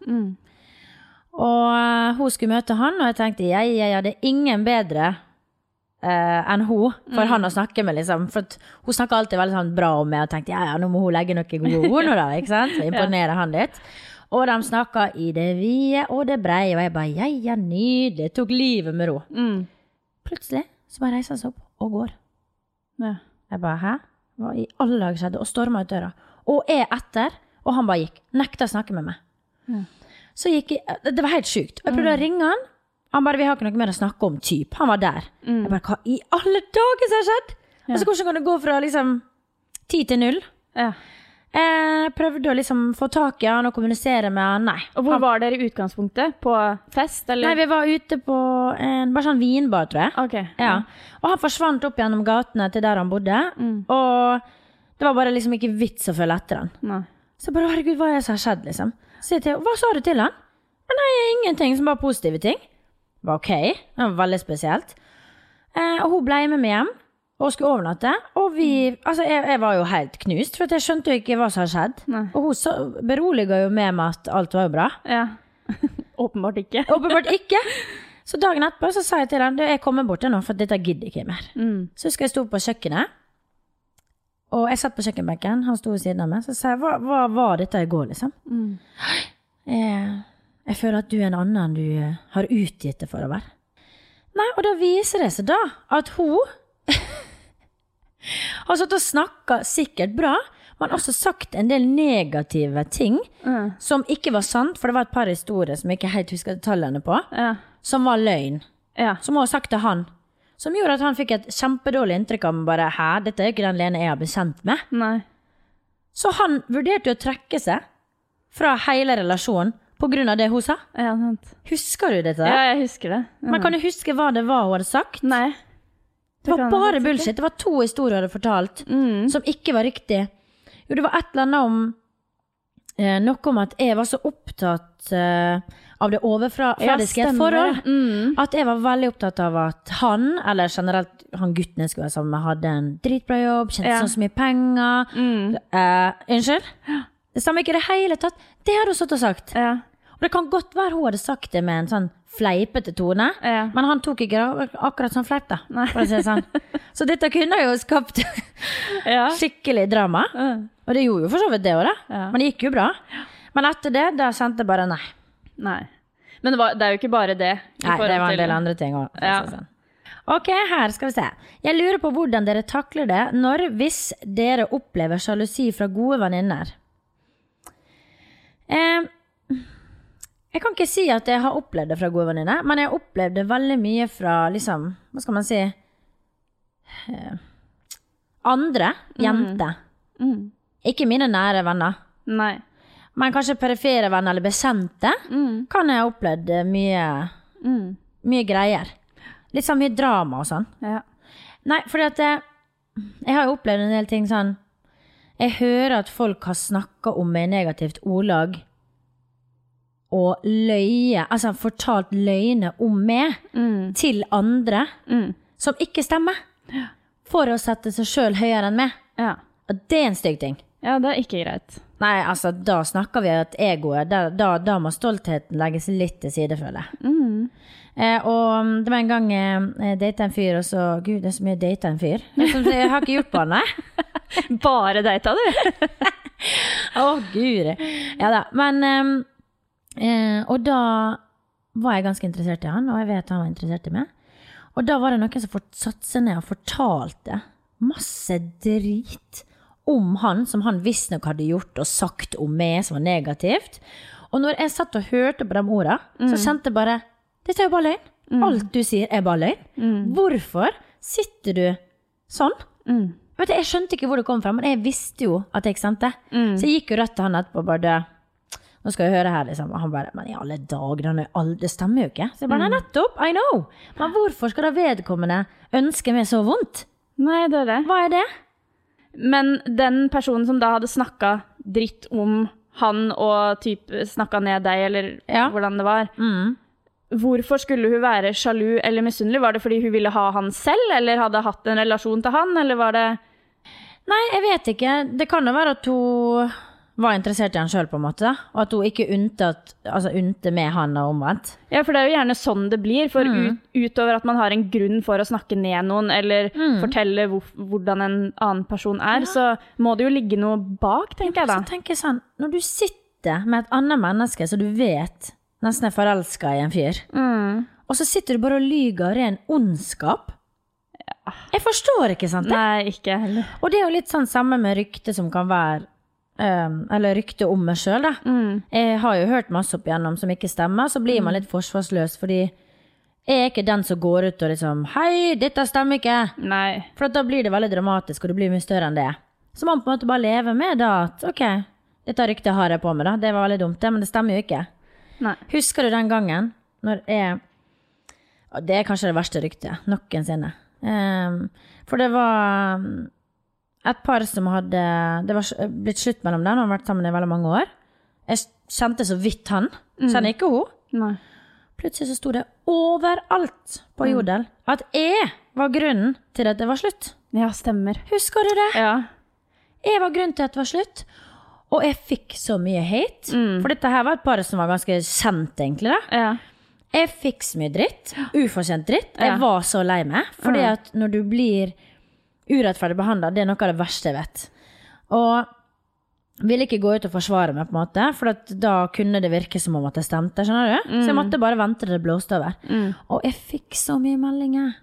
Og hun skulle møte han, og jeg tenkte, det er ingen bedre enn hun, for han å snakke med liksom, for hun snakker alltid veldig sånn bra om meg, og tenkte, nå må hun legge noe gode ord nå da, ikke sant? Så imponerer han litt. Og de snakket i det vide og det breie, og jeg bare, nydelig, tok livet med ro. Plutselig, så bare reiser han seg opp og går. Jeg bare, hæ? Hva i alle dager skjedde? Og stormet ut døra. Og jeg etter, og han bare gikk, nekta å snakke med meg. Så gikk jeg, det var helt sykt. Og jeg prøvde å ringe han, han bare, vi har ikke noe mer å snakke om, typ. Han var der. Jeg bare, hva i alle dager som har skjedd? Og så hvordan kan det gå fra liksom 10 til 0? Jeg prøvde å liksom få tak i han og kommunisere med han, nei. Og hvor var dere i utgangspunktet? På fest, eller? Nei, vi var ute på bare sånn vinbar, tror jeg. Okay. Ja. Og han forsvant opp gjennom gatene til der han bodde, og det var bare liksom ikke vits å følge etter han. Nei. Så bare, herregud, hva er det som har skjedd, liksom? Så jeg til, hva sa du til han? Nei, ingenting, som bare positive ting. Det var ok, det var veldig spesielt. Og hun ble med meg hjem, og skulle overnatte, og vi, altså jeg var jo helt knust, for jeg skjønte jo ikke hva som hadde skjedd. Nei. Og hun beroliget jo med meg at alt var jo bra. Ja, åpenbart ikke. Åpenbart ikke. Så dagen etterpå så sa jeg til han, jeg kommer bort nå, for dette gidder ikke mer. Så skal jeg stå på kjøkkenet, og jeg satt på kjøkkenbenken, han stod ved siden av meg, så sa jeg, hva var dette i går, liksom? Jeg føler at du er en annen du har utgitt det for å være. Nei, og da viser det seg da at hun har satt og snakket sikkert bra, men også sagt en del negative ting som ikke var sant, for det var et par historier som jeg ikke helt husker detaljene på, som var løgn. Som hun har sagt til han. Som gjorde at han fikk et kjempedårlig inntrykk av bare, dette er jo ikke den Lene jeg har blitt kjent med. Nei. Så han vurderte å trekke seg fra hele relasjonen på grunn av det hun sa. Ja, sant. Husker du dette? Ja, jeg husker det. Men kan du huske hva det var hun hadde sagt? Nei. Det var bare bullshit. Det var 2 historier jeg hadde fortalt, som ikke var riktig. Jo, det var et eller annet om noe om at jeg var så opptatt av det overfladiske forhold. At jeg var veldig opptatt av at han, eller generelt han gutten jeg skulle være sammen med, hadde en dritbra jobb, kjente så mye penger. Unnskyld? Det stemmer ikke i det hele tatt. Det hadde hun satt og sagt. Og det kan godt være hun hadde sagt det med en sånn fleipete tone, men han tok ikke akkurat sånn fleip da, for å si det sånn. Så dette kunne jo skapt skikkelig drama. Og det gjorde jo for så vidt det også da. Men det gikk jo bra. Men etter det, da kjente jeg bare nei. Men det er jo ikke bare det. Nei, det var en del andre ting også. Ok, her skal vi se. Jeg lurer på hvordan dere takler det hvis dere opplever sjalusi fra gode venninner. Jeg kan ikke si at jeg har opplevd det fra gode venninner, men jeg har opplevd det veldig mye fra, liksom, hva skal man si, andre jenter. Ikke mine nære venner. Nei. Men kanskje perifere venner eller bekjente kan jeg ha opplevd mye greier. Litt sånn mye drama og sånn. Nei, fordi at jeg har jo opplevd en del ting sånn. Jeg hører at folk har snakket om meg negativt ordlag og løye, altså fortalt løgne om meg til andre som ikke stemmer. For å sette seg selv høyere enn meg. Og det er en stygg ting. Ja, det er ikke greit. Nei, altså, da snakker vi at egoet, da må stoltheten legges litt til side, føler jeg. Og det var en gang jeg datet en fyr, og så, gud, det er så mye datet en fyr. Jeg har ikke gjort på han, nei. Bare datet du? Gud. Ja da, men, og da var jeg ganske interessert i han, og jeg vet han var interessert i meg. Og da var det noen som satt seg ned og fortalte masse drit om han, som han visst nok hadde gjort og sagt om meg, som var negativt. Og når jeg satt og hørte på de ordene, så kjente jeg bare, dette er jo bare løgn. Alt du sier er bare løgn. Hvorfor sitter du sånn? Vet du, jeg skjønte ikke hvor det kom fra, men jeg visste jo at jeg ikke stemte. Så jeg gikk jo rett til han etterpå og bare, nå skal jeg høre her, liksom. Og han bare, men i alle dager, det stemmer jo ikke. Så jeg bare, nei, nettopp, I know. Men hvorfor skal da vedkommende ønske meg så vondt? Nei, det er det. Hva er det? Men den personen som da hadde snakket dritt om han og snakket ned deg, eller hvordan det var, hvorfor skulle hun være sjalu eller misunnelig? Var det fordi hun ville ha han selv, eller hadde hatt en relasjon til han, eller var det... Nei, jeg vet ikke. Det kan jo være at hun var interessert i han selv på en måte, da. Og at hun ikke unte med han og omvendt. Ja, for det er jo gjerne sånn det blir, for utover at man har en grunn for å snakke ned noen, eller fortelle hvordan en annen person er, så må det jo ligge noe bak, tenker jeg da. Så tenker jeg sånn, når du sitter med et annet menneske, så du vet nesten er forelsket i en fyr, og så sitter du bare og lyger av ren ondskap. Jeg forstår ikke, sant det? Nei, ikke heller. Og det er jo litt sånn samme med rykte som kan være eller rykte om meg selv da. Jeg har jo hørt masse opp igjennom som ikke stemmer, så blir man litt forsvarsløs, fordi jeg er ikke den som går ut og liksom, hei, dette stemmer ikke. Nei. For da blir det veldig dramatisk, og det blir mye større enn det. Så man på en måte bare lever med da, at ok, dette ryktet har jeg på meg da, det var veldig dumt det, men det stemmer jo ikke. Nei. Husker du den gangen, når det er kanskje det verste ryktet, noensinne. For det var... et par som hadde, det var blitt slutt mellom dem, og vært sammen i veldig mange år. Jeg kjente så vidt han, kjenner ikke hun. Nei. Plutselig så stod det overalt på Jodel at jeg var grunnen til at det var slutt. Ja, stemmer. Husker du det? Ja. Jeg var grunnen til at det var slutt, og jeg fikk så mye hate, for dette her var et par som var ganske kjent egentlig da. Ja. Jeg fikk så mye dritt, ufortjent dritt. Jeg var så lei meg, fordi at når du blir urettferdig behandlet, det er noe av det verste jeg vet. Og ville ikke gå ut og forsvare meg på en måte, for at da kunne det virke som om at det stemte, skjønner du? Så jeg måtte bare vente til det blåste over. Og jeg fikk så mye meldinger.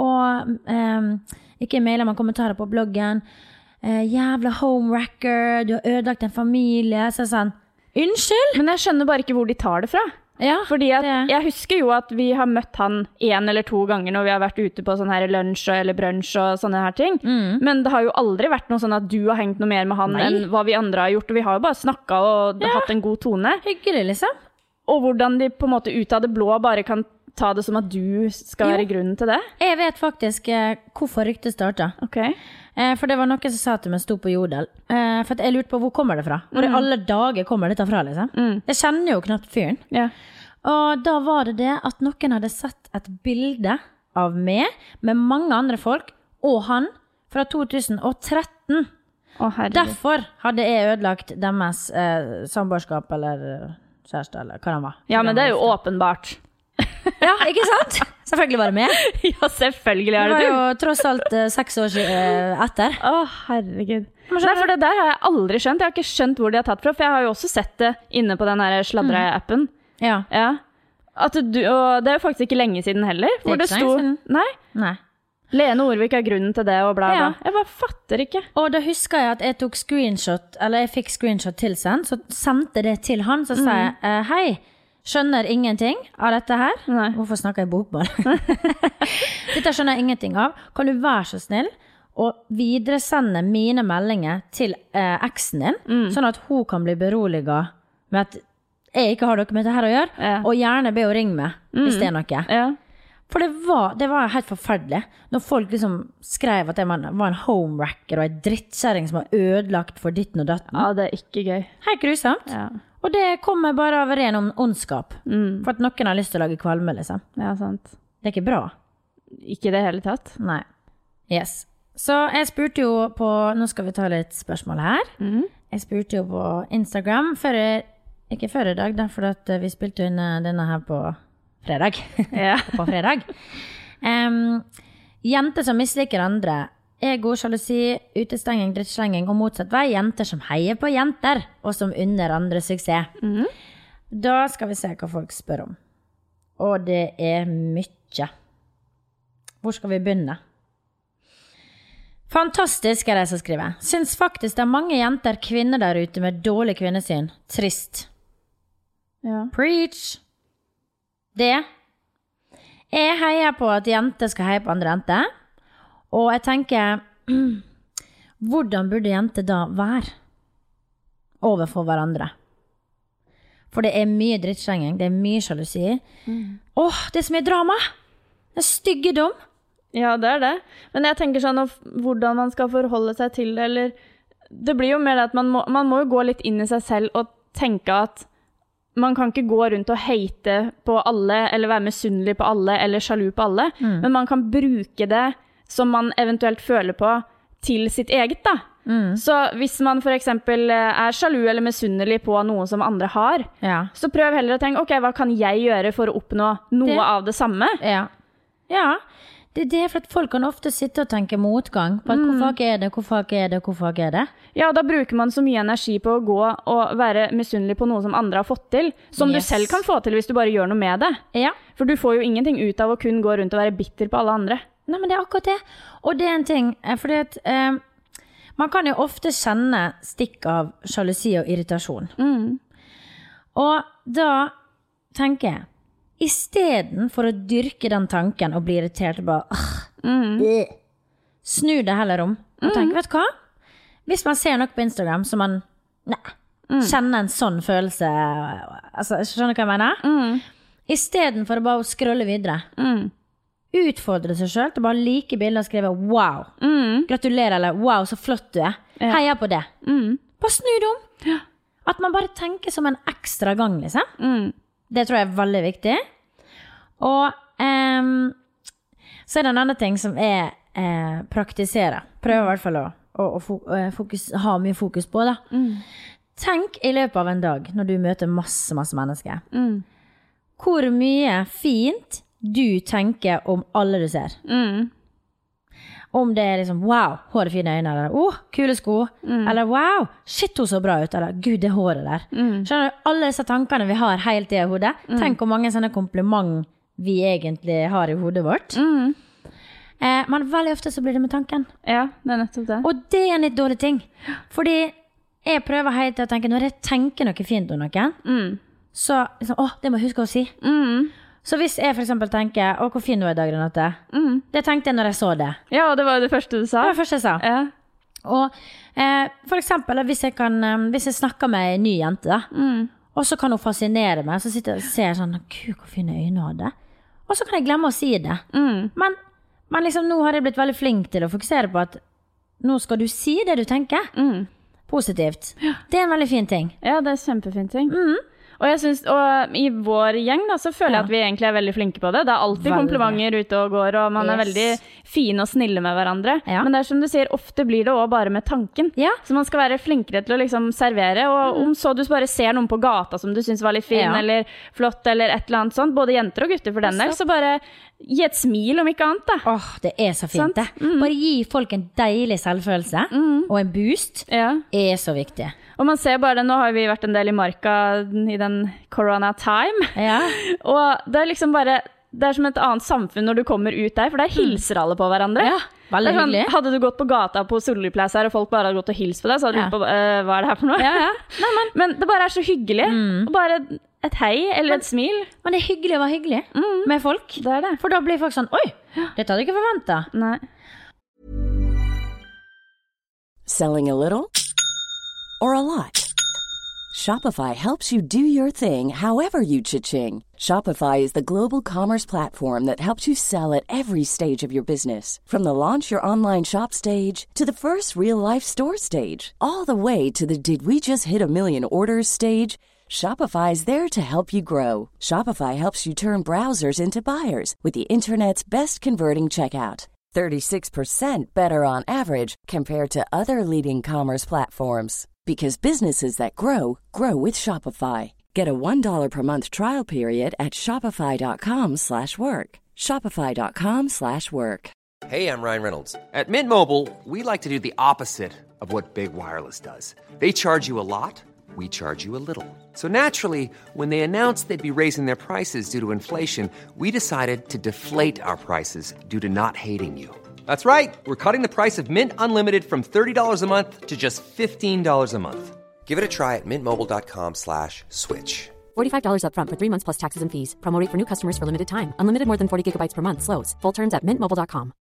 Ikke mailer, men kommentarer på bloggen. Jævla homewrecker, du har ødelagt en familie. Så sånn, unnskyld? Men jeg skjønner bare ikke hvor de tar det fra. Ja, fordi at jeg husker jo at vi har møtt han 1 eller 2 ganger når vi har vært ute på sånn her lunsj eller brunch og sånne her ting. Men det har jo aldri vært noe sånn at du har hengt noe mer med han enn hva vi andre har gjort, og vi har jo bare snakket og hatt en god tone. Hyggelig liksom. Og hvordan de på en måte ut av det blå bare kan ta det som at du skal være grunnen til det? Jeg vet faktisk hvorfor ryktet startet. Ok. For det var noen som sa til meg stod på Jodel. For jeg lurte på hvor kommer det fra? Hvor i alle dager kommer dette fra, liksom? Jeg kjenner jo knapt fyren. Ja. Og da var det at noen hadde sett et bilde av meg med mange andre folk, og han, fra 2013. Derfor hadde jeg ødelagt deres samboerskap eller kjæreste, eller hva det var. Ja, men det er jo åpenbart. Ja, ikke sant? Selvfølgelig var det med. Ja, selvfølgelig er det du. Det var jo tross alt 6 år etter. Herregud. Nei, for det der har jeg aldri skjønt. Jeg har ikke skjønt hvor de har tatt fra, for jeg har jo også sett det inne på den her sladre-appen. Ja. Og det er jo faktisk ikke lenge siden heller. Hvor det sto... Nei. Lene Orvik er grunnen til det, og bla bla. Jeg bare fatter ikke. Og da husker jeg at jeg tok screenshot, eller jeg fikk screenshot tilsendt, så sendte det til han, så sa jeg, hei, skjønner ingenting av dette her. Nei. Hvorfor snakker jeg bokmål? Dette skjønner jeg ingenting av. Kan du være så snill og videresende mine meldinger til eksen din, sånn at hun kan bli beroliget med at jeg ikke har noe med det her å gjøre, og gjerne be å ringe meg, hvis det er noe. Ja. For det var helt forferdelig. Når folk liksom skrev at jeg var en homewrecker og en drittkjæring som var ødelagt for ditten og datten. Ja, det er ikke gøy. Helt grusomt. Ja. Og det kommer bare av ren ondskap. For at noen har lyst til å lage kvalme, liksom. Ja, sant. Det er ikke bra. Ikke det hele tatt. Nei. Yes. Så jeg spurte jo på, nå skal vi ta litt spørsmål her. Jeg spurte jo på Instagram, ikke før i dag, for at vi spilte inn denne her på fredag. Ja. På fredag. Jenter som misliker andre, ego, sjalusi, utestenging, drittslenging og motsatt vei. Jenter som heier på jenter, og som unner andre suksess. Da skal vi se hva folk spør om. Og det er mye. Hvor skal vi begynne? Fantastisk er det som skriver. Syns faktisk det er mange jenter, kvinner der ute med dårlig kvinnesyn. Trist. Ja. Preach. Det. Jeg heier på at jenter skal heie på andre jenter. Og jeg tenker, hvordan burde jenter da være overfor hverandre? For det er mye drittslenging, det er mye sjalusi. Det er så mye drama. Det er styggedom. Ja, det er det. Men jeg tenker sånn, hvordan man skal forholde seg til det, eller det blir jo mer at man må jo gå litt inn i seg selv og tenke at man kan ikke gå rundt og hate på alle, eller være misunnelig på alle, eller sjalu på alle, men man kan bruke det som man eventuelt føler på til sitt eget da. Så hvis man for eksempel er sjalu eller misunnelig på noe som andre har, så prøv heller å tenke, ok, hva kan jeg gjøre for å oppnå noe av det samme? Ja. Det er det, for at folk kan ofte sitte og tenke motgang på at hvorfor er det? Ja, da bruker man så mye energi på å gå og være misunnelig på noe som andre har fått til, som du selv kan få til hvis du bare gjør noe med det. Ja. For du får jo ingenting ut av å kun gå rundt og være bitter på alle andre. Nei, men det er akkurat det. Og det er en ting, fordi at man kan jo ofte kjenne stikk av sjalusi og irritasjon. Og da tenker jeg, i stedet for å dyrke den tanken og bli irritert og bare snu det heller om og tenke, vet du hva? Hvis man ser noe på Instagram som man kjenner en sånn følelse, altså, skjønner du hva jeg mener? I stedet for å bare scrolle videre, utfordre seg selv til bare like bilder og skrive wow, gratulerer, eller wow, så flott du er, heia på det. Bare snu det om. At man bare tenker som en ekstra gang, liksom. Det tror jeg er veldig viktig. Og så er det en annen ting som jeg praktiserer. Prøver i hvert fall å ha mye fokus på da. Tenk i løpet av en dag, når du møter masse mennesker. Hvor mye fint du tenker om alle du ser. Om det er liksom, wow, håret fine øyne, eller kule sko, eller wow, shit, hun så bra ut, eller gud, det håret der. Skjønner du, alle disse tankene vi har helt i hodet, tenk hvor mange sånne kompliment vi egentlig har i hodet vårt. Men veldig ofte så blir det med tanken. Ja, det er nettopp det. Og det er en litt dårlig ting, fordi jeg prøver helt til å tenke, når jeg tenker noe fint om noen, så liksom, det må jeg huske å si. Så hvis jeg for eksempel tenker, hvor fin du er i dag, Renate? Det tenkte jeg når jeg så det. Ja, det var det første du sa. Det var det første jeg sa. Ja. Og for eksempel, hvis jeg snakker med en ny jente, da, og så kan hun fascinere meg, så sitter jeg og ser sånn, gud, hvor fine øyne hadde. og så kan jeg glemme å si det. Men liksom, nå har jeg blitt veldig flink til å fokusere på at nå skal du si det du tenker. Positivt. Det en veldig fin ting. Ja, det kjempefin ting. Og jeg synes, og i vår gjeng da, så føler jeg at vi egentlig veldig flinke på det. Det alltid komplimenter ute og går, og man veldig fine og snille med hverandre. Men det som du sier, ofte blir det også bare med tanken. Så man skal være flinkere til å liksom servere, og om så du bare ser noen på gata som du synes var litt fin, eller flott, eller et eller annet sånt, både jenter og gutter for den del, så bare gi et smil om ikke annet da. Det så fint det. Bare gi folk en deilig selvfølelse, og en boost så viktig. Og man ser bare det, nå har vi vært en del i marka i den corona-time, og det liksom bare, det som et annet samfunn når du kommer ut der, for der hilser alle på hverandre. Veldig hyggelig. Hadde du gått på gata på Solli-plass her, og folk bare hadde gått og hilst på deg, så hadde du på, hva det her for noe? Men det bare så hyggelig, og bare et hei eller et smil. Men det hyggelig å være hyggelig med folk. Det det. For da blir folk sånn, oi, dette hadde jeg ikke forventet. Nei. Selling a little or a lot? Shopify helps you do your thing however you cha-ching. Shopify is the global commerce platform that helps you sell at every stage of your business. From the launch your online shop stage to the first real-life store stage, all the way to the did we just hit a million orders stage. Shopify's there to help you grow. Shopify helps you turn browsers into buyers with the internet's best converting checkout. 36% better on average compared to other leading commerce platforms. Because businesses that grow, grow with Shopify. Get a $1 per month trial period at shopify.com/work. Shopify.com/work. Hey, I'm Ryan Reynolds. At Mint Mobile, we like to do the opposite of what Big Wireless does. They charge you a lot. We charge you a little. So naturally, when they announced they'd be raising their prices due to inflation, we decided to deflate our prices due to not hating you. That's right. We're cutting the price of Mint Unlimited from $30 a month to just $15 a month. Give it a try at mintmobile.com/switch. $45 up front for 3 months plus taxes and fees. Promo rate for new customers for limited time. Unlimited more than 40 gigabytes per month. Slows full terms at mintmobile.com.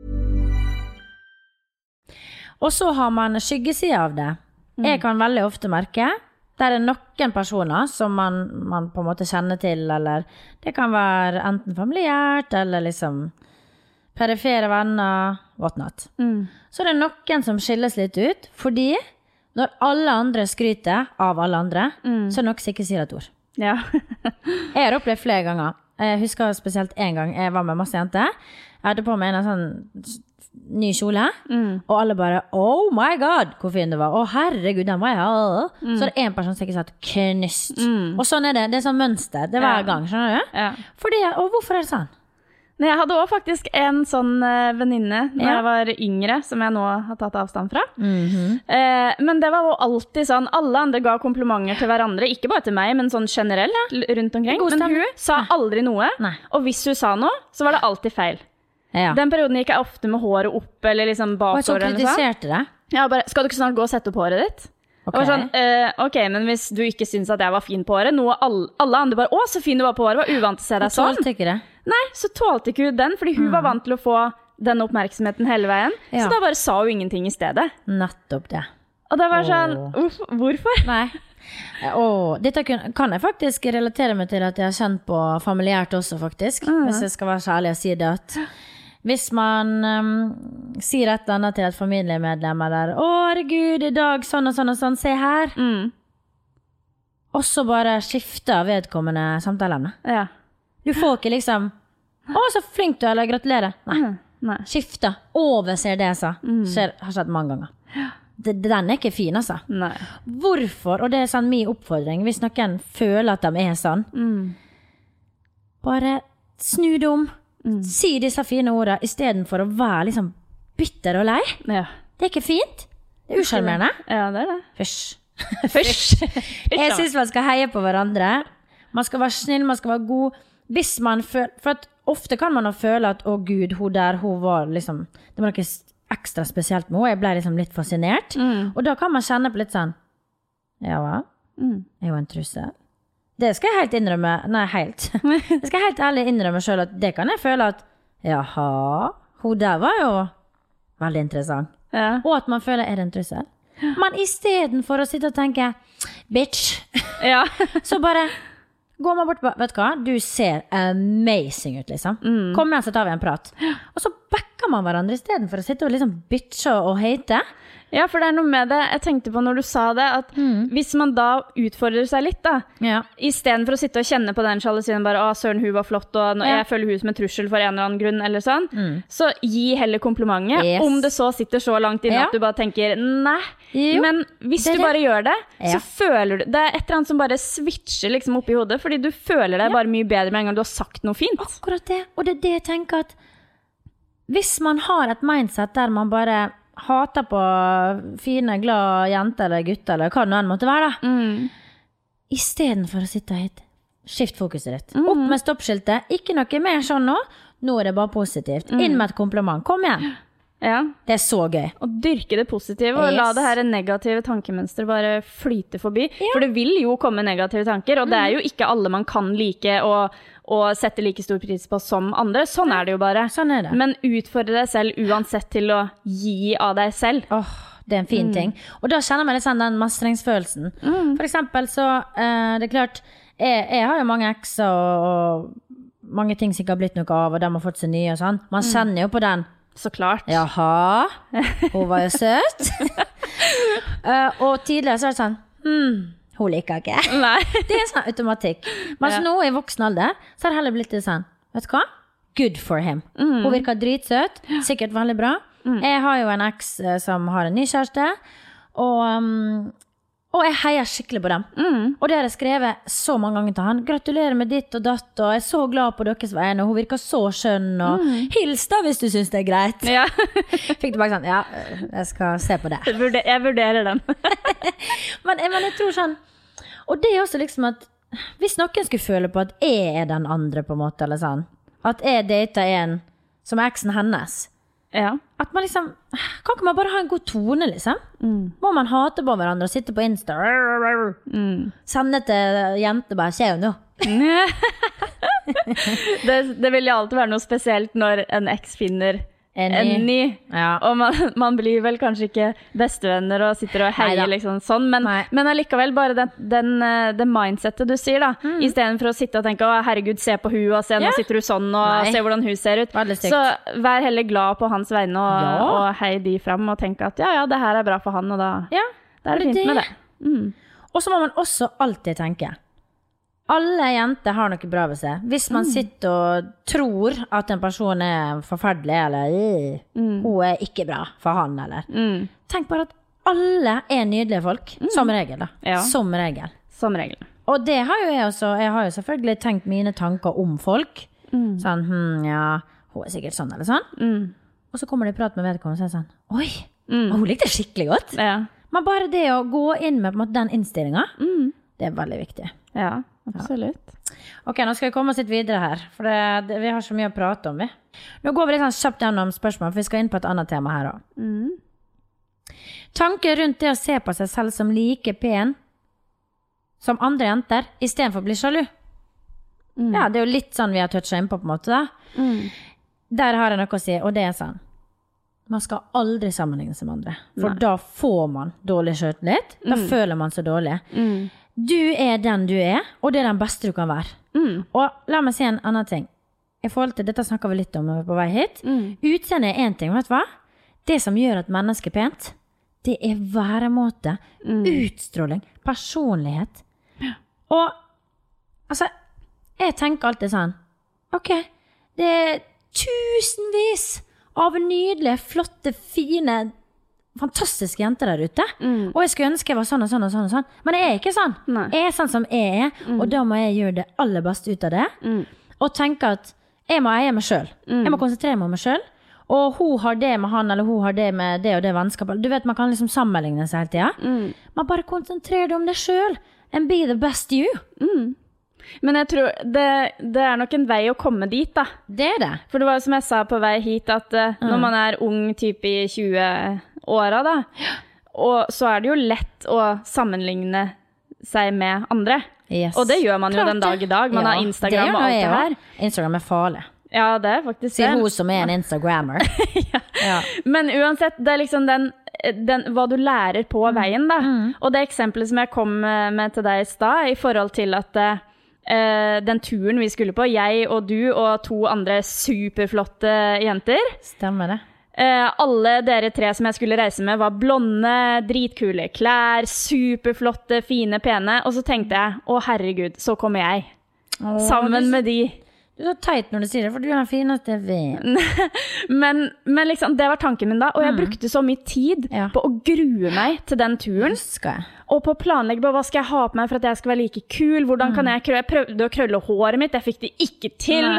Og så har man skyggesida av det. Jeg kan veldig ofte merke, der noen personer som man på en måte kjenner til, eller det kan være enten familiært, eller liksom perifere venner, whatnot. Så det noen som skilles litt ut, fordi når alle andre skryter av alle andre, så noen ikke sier et ord. Ja. Jeg har opplevd flere ganger. Jeg husker spesielt en gang jeg var med masse jenter. Jeg hadde på meg en sånn ny kjole, og alle bare, oh my god, hvor fin det var. Å herregud, den var jeg. Så det en person som ikke satt knust. Og sånn det er sånn mønster, det hver gang, skjønner du? Fordi, og hvorfor det sånn? Jeg hadde også faktisk en sånn venninne når jeg var yngre, som jeg nå har tatt avstand fra. Men det var jo alltid sånn, alle andre ga komplimenter til hverandre, ikke bare til meg, men sånn generelt rundt omkring. Men hun sa aldri noe, og hvis hun sa noe, så var det alltid feil. Den perioden gikk jeg ofte med håret opp, eller liksom bakover. Og så kritiserte det? Ja, bare, skal du ikke snart gå og sette opp håret ditt? Okay. Og sånn, ok, men hvis du ikke synes at jeg var fin på håret, noe alle andre bare, å, så fin du var på håret, var uvant til å se deg sånn. Tålte ikke det? Nei, så tålte ikke hun den, fordi hun var vant til å få den oppmerksomheten hele veien, så da bare sa hun ingenting i stedet. Nettopp det. Og det var sånn, hvorfor? Nei. Dette kan jeg faktisk relatere meg til at jeg har kjent på familiært også faktisk, hvis jeg skal være særlig og si det at hvis man sier et eller annet til et familiemedlem eller, å herregud, i dag sånn og sånn og sånn, se her. Og så bare skifter vedkommende samtalene. Ja. Du får ikke liksom, å så flink du er, eller gratulerer. Nei. Skifter, overser det jeg sa. Har skjedd mange ganger. Den ikke fin, altså. Nei. Hvorfor, og det sånn min oppfordring, hvis noen føler at de sånn, bare snu det om. Si disse fine ordene i stedet for å være liksom bitter og lei. Ja. Det ikke fint. Det uskjermerende. Ja, det det. Fysj. Jeg synes man skal heie på hverandre. Man skal være snill, man skal være god. Hvis man føler, for at ofte kan man føle at, å Gud, hun var liksom, det var noe ekstra spesielt med henne. Jeg ble liksom litt fascinert. Og da kan man kjenne på litt sånn, ja hva? Er jo en trussel. Det skal jeg helt innrømme, nei helt. Det skal jeg helt ærlig innrømme selv at det kan jeg føle at, jaha, hun der var jo veldig interessant. Ja. Og at man føler, det en trussel? Men i stedet for å sitte og tenke, bitch, så bare, Går man bort på, vet du hva, du ser amazing ut liksom. Kom igjen, så tar vi en prat. Og så backer man hverandre I stedet for å sitte og liksom bitche og hate. Ja, for det noe med det, jeg tenkte på når du sa det, at hvis man da utfordrer seg litt da, I stedet for å sitte og kjenne på den sjalusien bare, Søren, hun var flott, og jeg føler hun som en trussel for en eller annen grunn, eller sånn, så gi heller komplimentet, om det så sitter så langt inn at du bare tenker, nei, men hvis du bare gjør det, så føler du, det et eller annet som bare switcher liksom opp I hodet, fordi du føler deg bare mye bedre med en gang du har sagt noe fint. Akkurat det, og det jeg tenker at hvis man har et mindset der man bare hater på fine, glade jenter eller gutter, eller hva det nå enn måtte være da. I stedet for å sitte hit, skift fokuset ditt. Opp med stoppskiltet, ikke noe mer sånn nå det bare positivt. Inn med et kompliment, kom igjen. Ja. Det så gøy. Og dyrke det positive, og la det her negative tankemønster bare flyte forbi. For det vil jo komme negative tanker, og det jo ikke alle man kan like og sette like stor pris på som andre. Sånn det jo bare. Sånn det. Men utfordre deg selv uansett til å gi av deg selv. Det en fin ting. Og da kjenner man litt sånn den mestringsfølelsen. For eksempel så, det klart, jeg har jo mange ekser og mange ting som ikke har blitt noe av, og de har fått seg nye og sånn. Man kjenner jo på den. Så klart. Jaha, hun var jo søt. Og tidligere så det sånn, hun liker ikke. Nei. Det sånn automatikk. Men nå I voksen alder, så det heller blitt det sånn, vet du hva? Good for him. Hun virker dritsøt, sikkert veldig bra. Jeg har jo en eks som har en ny kjæreste, og jeg heier skikkelig på dem. Og det har jeg skrevet så mange ganger til han. Gratulerer med ditt og datt, og jeg så glad på deres vegne, og hun virker så skjønn, og hils da hvis du synes det greit. Ja. Fikk tilbake sånn, ja, jeg skal se på det. Jeg vurderer den. men jeg tror sånn, og det også liksom at, hvis noen skulle føle på at jeg den andre på en måte, eller sånn, at jeg dater en som eksen hennes, at man liksom, kan ikke man bare ha en god tone liksom? Må man hate på hverandre og sitte på Insta sende til jenter bare, se jo nå det vil jo alltid være noe spesielt når en eks finner en ny og man blir vel kanskje ikke bestevenner og sitter og heier liksom sånn, men allikevel bare det mindsetet du sier da, I stedet for å sitte og tenke, herregud, se på hun og se, nå sitter du sånn og se hvordan hun ser ut, så vær heller glad på hans vegne og hei de frem og tenke at ja, det her bra for han og da det fint med det og så må man også alltid tenke alle jenter har noe bra ved seg. Hvis man sitter og tror at en person forferdelig, eller hun ikke bra for han, eller. Tenk bare at alle nydelige folk, som regel da. Som regel. Som regel. Og det har jo jeg også, jeg har jo selvfølgelig tenkt mine tanker om folk. Sånn, ja, hun sikkert sånn, eller sånn. Og så kommer de og prater med vedkommende og sier sånn, oi, hun likte det skikkelig godt. Men bare det å gå inn med på en måte, den innstillingen, det veldig viktig. Ja, absolutt. Ok, nå skal vi komme oss litt videre her, for vi har så mye å prate om. Nå går vi litt sånn kjapt gjennom spørsmål, for vi skal inn på et annet tema her også. Tanker rundt det å se på seg selv som like pen som andre jenter, I stedet for å bli sjalu. Ja, det jo litt sånn vi har touchet inn på en måte da. Der har jeg noe å si, og det sånn. Man skal aldri sammenligne seg med andre, for da får man dårlig selvtillit, da føler man så dårlig. Du den du og det den beste du kan være. Og la meg si en annen ting. I forhold til, dette snakker vi litt om når vi på vei hit. Utseende en ting, vet du hva? Det som gjør et menneske pent, det væremåte, utstråling, personlighet. Og, altså, jeg tenker alltid sånn, ok, det tusenvis av nydelige, flotte, fine, fantastiske jenter der ute. Og jeg skulle ønske jeg var sånn og sånn og sånn og sånn. Men jeg ikke sånn. Jeg sånn som jeg og da må jeg gjøre det aller beste ut av det. Og tenke at jeg må eie meg selv. Jeg må konsentrere meg om meg selv. Og hun har det med han, eller hun har det med det og det vennskapet. Du vet, man kan liksom sammenligne seg hele tiden. Man bare konsentrerer deg om det selv. And be the best you. Men jeg tror det nok en vei å komme dit da. Det det. For det var som jeg sa på vei hit, at når man ung typ I 20-åra da, og så det jo lett å sammenligne seg med andre. Og det gjør man jo den dag I dag. Man har Instagram og alt det her. Instagram farlig. Ja, det faktisk Sier hun som en Instagrammer. Men uansett, det liksom hva du lærer på veien da. Og det eksempelet som jeg kom med til deg I sted, I forhold til at den turen vi skulle på, jeg og du og 2 andre superflotte jenter. Stemmer det. Alle dere 3 som jeg skulle reise med var blonde, dritkule klær, superflotte, fine, pene. Og så tenkte jeg, å herregud, så kommer jeg. Sammen med de. Du er så teit når du sier det, for du er den fineste ved. men liksom, det var tanken min da, og jeg brukte så mye tid på å grue meg til den turen. Og på å planlegge på hva skal jeg ha på meg for at jeg skal være like kul, hvordan kan jeg prøvde å krølle håret mitt, jeg fikk det ikke til.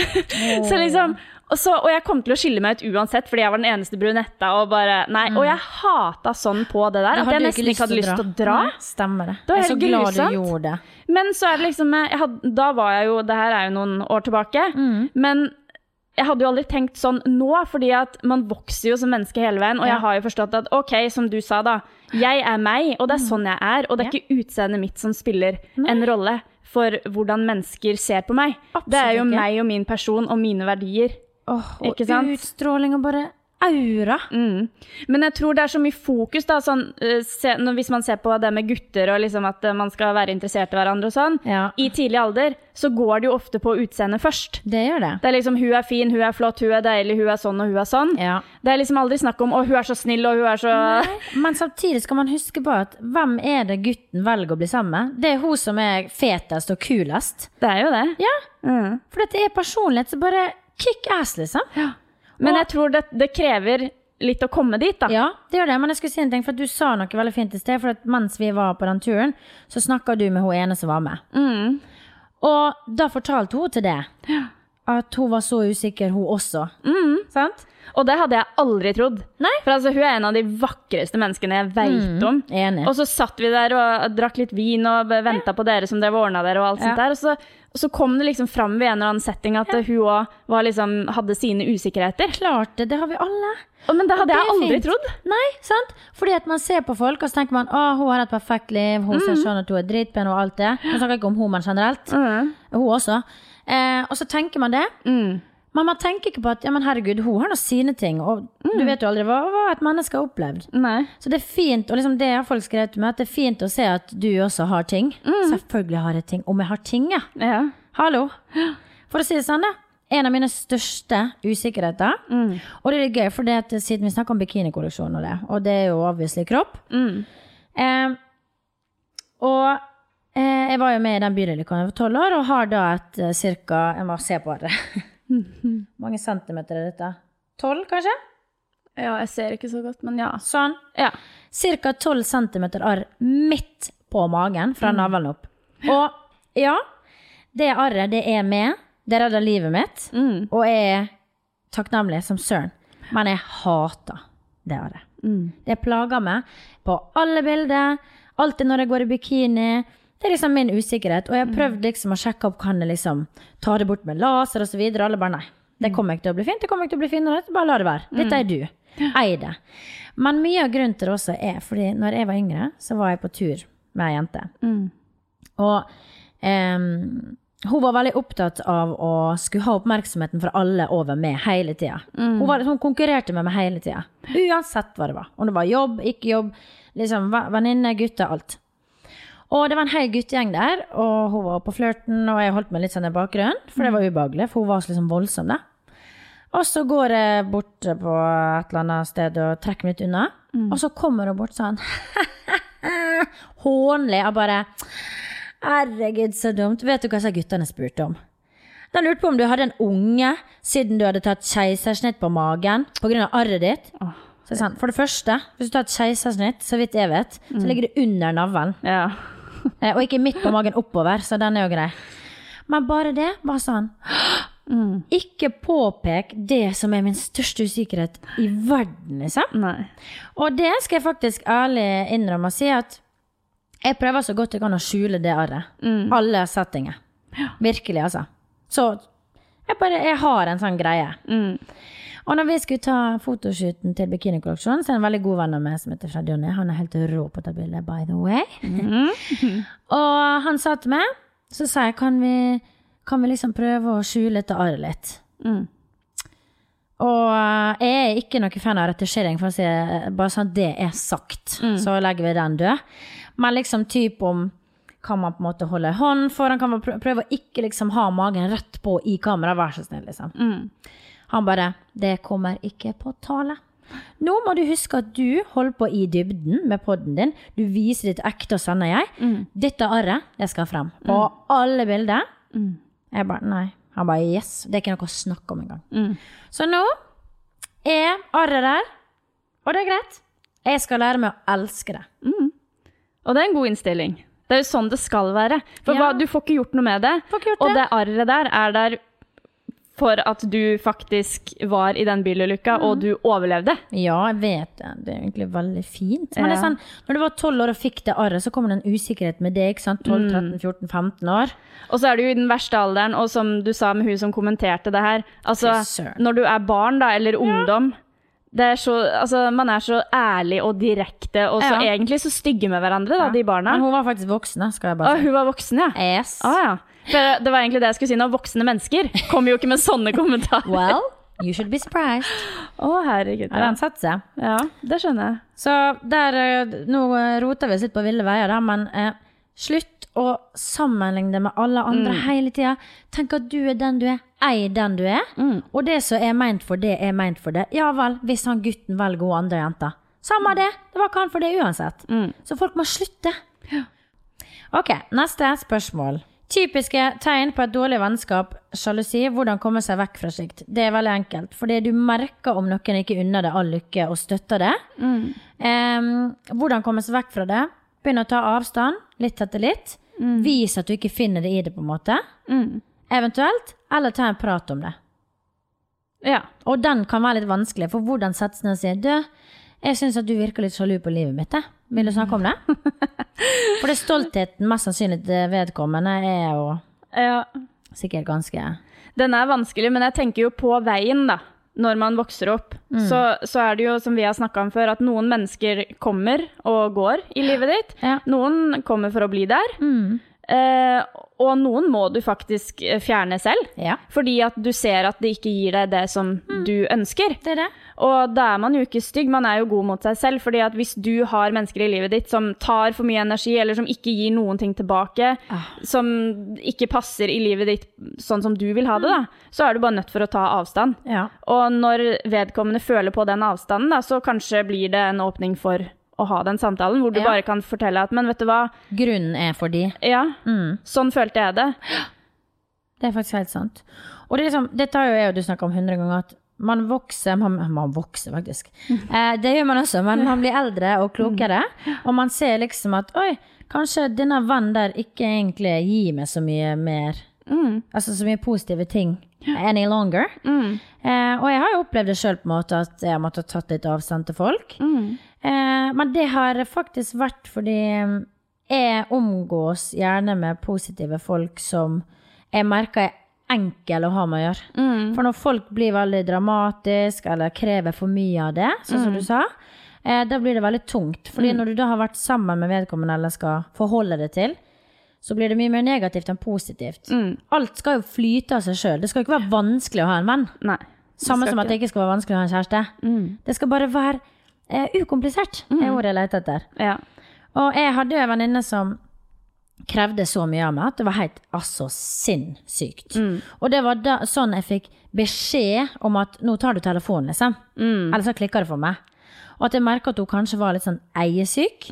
Så liksom, og jeg kom til å skille meg ut uansett, fordi jeg var den eneste brunetta, og bare, og jeg hatet sånn på det der, at jeg nesten ikke hadde lyst til å dra. Nei, stemmer det. Det var helt glad grusomt. du gjorde det. Men så det liksom, da var jeg jo, det her jo noen år tilbake, men jeg hadde jo aldri tenkt sånn nå, fordi at man vokser jo som menneske hele veien, og jeg har jo forstått at, ok, som du sa da, jeg meg, og det sånn jeg og det ikke utseendet mitt som spiller en rolle for hvordan mennesker ser på meg. Absolutt det jo meg og min person og mine verdier. Og utstråling og bare aura. Men jeg tror det så mye fokus da, sånn, hvis man ser på det med gutter og liksom at man skal være interessert i hverandre og sånn, i tidlig alder, så går det jo ofte på utseendet først. Det gjør det. Det liksom, hun fin, hun flott, hun deilig, hun sånn og hun sånn. Det liksom aldri snakk om, hun så snill og hun så... Nei, men samtidig skal man huske på at hvem det gutten velger å bli sammen med? Det hun som fetest og kulest. Det jo det. Ja, for det personlighet, så bare kick ass liksom. Ja. Men jeg tror det krever litt å komme dit da. Ja, det gjør det, men jeg skulle si en ting, for at du sa noe veldig fint i sted, for at mens vi var på den turen, så snakket du med hun ene som var med. Og da fortalte hun til det, at hun var så usikker, hun også. Sant? Og det hadde jeg aldri trodd. Nei. For altså, hun en av de vakreste menneskene jeg vet om. Enig. Og så satt vi der og drakk litt vin og ventet på dere som dere ordnet dere og alt sånt der. Og så kom det liksom fram ved en eller annen setting at hun også var liksom, hadde sine usikkerheter. Klart det har vi alle. Men det hadde jeg aldri trodd. Nei, sant? Fordi at man ser på folk, og så tenker man, hun har et perfekt liv, hun ser sånn at hun dritpen og alt det. Jeg snakker ikke om hun, men generelt. Hun også. Og så tenker man det. Men man tenker ikke på at, ja, men herregud, hun har noe sine ting, og du vet jo aldri hva et menneske har opplevd. Nei. Så det fint, og liksom det har folk skrevet med, at det fint å se at du også har ting. Selvfølgelig har jeg ting, om jeg har ting, ja. Hallo. For å si det sånn, en av mine største usikkerheter, og det litt gøy, for det at siden vi snakker om bikinikolleksjon og det jo obviously kropp, og jeg var jo med i den bydelen over 12 år, og har da et cirka, jeg må se på det, mange centimeter dette? 12 kanskje? Ja, jeg ser ikke så godt, men ja. Sånn? Ja. Cirka 12 centimeter arr midt på magen fra navlen opp. Og ja, det arret, det med, det redder livet mitt, og jeg takknemlig som søren. Men jeg hater det arret. Det plager meg på alle bilder, alltid når jeg går i bikini. Det liksom min usikkerhet, og jeg prøvde liksom å sjekke opp, kan jeg liksom ta det bort med laser og så videre, alle bare nei, det kommer ikke til å bli fint, det kommer ikke til å bli finere, bare la det være, dette du, ei det. Men mye av grunnen til det også fordi når jeg var yngre, så var jeg på tur med en jente, og hun var veldig opptatt av å skulle ha oppmerksomheten fra alle over meg hele tiden. Hun konkurrerte med meg hele tiden, uansett hva det var, om det var jobb, ikke jobb, liksom venninne, gutter, alt. Og det var en hel guttegjeng der, og hun var på flørten, og jeg holdt meg litt sånn i bakgrunnen, for det var ubehagelig, for hun var så liksom voldsom da. Og så går jeg bort på et eller annet sted og trekker meg litt unna, og så kommer hun bort sånn, hånlig, og bare, herregud, så dumt. Vet du hva så guttene spurte om? De lurte på om du hadde en unge, siden du hadde tatt keisersnitt på magen, på grunn av arret ditt. Så sånn, for det første, hvis du tar et keisersnitt, så vidt jeg vet, så ligger det under navlen. Ja. Og ikke midt på magen oppover, så den jo grei. Men bare det var sånn, ikke påpek det som min største usikkerhet i verden, liksom. Nei. Og det skal jeg faktisk ærlig innrømme og si at jeg prøver så godt jeg kan å skjule det arret. Alle settinger. Virkelig, altså. Så jeg har en sånn greie. Og når vi skulle ta fotoshooten til bikinikolleksjonen, så en veldig god venn av meg som heter Fred Jonny. Han helt rå på det bildet, by the way. Og han sa til meg, så sa jeg, kan vi liksom prøve å skjule dette arret litt? Og jeg ikke noe fan av retusjering, for å si bare sånn det sagt, så legger vi den død. Men liksom typ om kan man på en måte holde hånd foran, kan man prøve å ikke liksom ha magen rett på i kamera, vær så snill liksom. Han bare, det kommer ikke på tale. Nå må du huske at du holder på i dybden med podden din, du viser ditt ekte og sanne jeg, dette arret, det skal frem på alle bilder. Jeg bare, nei. Han bare, yes, det ikke noe å snakke om en gang. Så nå arret der, og det greit. Jeg skal lære meg å elske det. Og det en god innstilling. Det jo sånn det skal være. For du får ikke gjort noe med det. Og det arret der der for at du faktisk var i den bilulykka, og du overlevde. Ja, jeg vet det. Det egentlig veldig fint. Men det sånn, når du var 12 år og fikk det arret, så kommer det en usikkerhet med det, ikke sant? 12, 13, 14, 15 år. Og så det jo i den verste alderen, og som du sa med hun som kommenterte det her, altså, når du barn da, eller ungdom, det så, altså, man så ærlig og direkte, og så egentlig så stygge med hverandre, da, de barna. Men hun var faktisk voksen, skal jeg bare si. Hun var voksen, ja. Yes. Ja. For det var egentlig det jeg skulle si nå, voksne mennesker kommer jo ikke med sånne kommentarer. Well, you should be surprised. Herregud. Ja, den satt seg. Ja, det skjønner jeg. Så nå roter vi litt på ville veier da, men slutt å sammenligne det med alle andre hele tiden. Tenk at du den du ei den du og det som ment for det, ment for det. Ja vel, hvis han gutten velger hun andre jenta. Samme det var ikke han for det uansett. Så folk må slutte. Ok, neste spørsmål. Typiske tegn på et dårlig vennskap, sjalusi, hvordan komme seg vekk fra slikt. Det veldig enkelt, fordi du merker om noen ikke unner det all lykke og støtter det. Hvordan komme seg vekk fra det? Begynne å ta avstand, litt etter litt. Vis at du ikke finner det i det på en måte. Eventuelt, eller ta en prat om det. Ja. Og den kan være litt vanskelig, for hvordan settes den og sier, jeg synes at du virker litt sjalu på livet mitt. Vil du snakke om det? For det stoltheten mest sannsynlig vedkommende jo sikkert ganske... Den vanskelig, men jeg tenker jo på veien da, når man vokser opp. Så det jo, som vi har snakket om før, at noen mennesker kommer og går i livet ditt. Noen kommer for å bli der. Og noen må du faktisk fjerne selv, fordi at du ser at det ikke gir deg det som du ønsker. Det det. Og da man jo ikke stygg, man jo god mot seg selv, fordi at hvis du har mennesker i livet ditt som tar for mye energi, eller som ikke gir noen ting tilbake, som ikke passer i livet ditt sånn som du vil ha det da, så du bare nødt for å ta avstand. Og når vedkommende føler på den avstanden da, så kanskje blir det en åpning for å ha den samtalen, hvor du bare kan fortelle at, men vet du hva? Grunnen fordi. Ja, sånn følte jeg det. Det faktisk helt sant. Og det liksom, dette jo jeg og du snakket om 100 ganger, at man vokser faktisk. Det gjør man også, men man blir eldre og klokere, og man ser liksom at, oi, kanskje denne vennen der ikke egentlig gir meg så mye mer, altså så mye positive ting any longer. Og jeg har jo opplevd det selv på en måte at jeg måtte ha tatt litt avstand til folk. Men det har faktisk vært fordi jeg omgås gjerne med positive folk som jeg merker enkel å ha med å gjøre. For når folk blir veldig dramatisk eller krever for mye av det, sånn som du sa, da blir det veldig tungt. Fordi når du da har vært sammen med vedkommende eller skal forholde det til, så blir det mye mer negativt enn positivt. Alt skal jo flyte av seg selv. Det skal ikke være vanskelig å ha en venn. Nei. Samme som at det ikke skal være vanskelig å ha en kjæreste. Det skal bare være ukomplisert, ordet jeg leter etter. Ja. Og jeg hadde jo en venninne som krevde så mye av meg at det var helt sinnssykt. Og det var da, sånn jeg fikk beskjed om at nå tar du telefonen liksom. Eller så klikker det for meg. Og at jeg merket at hun kanskje var litt sånn eiesyk.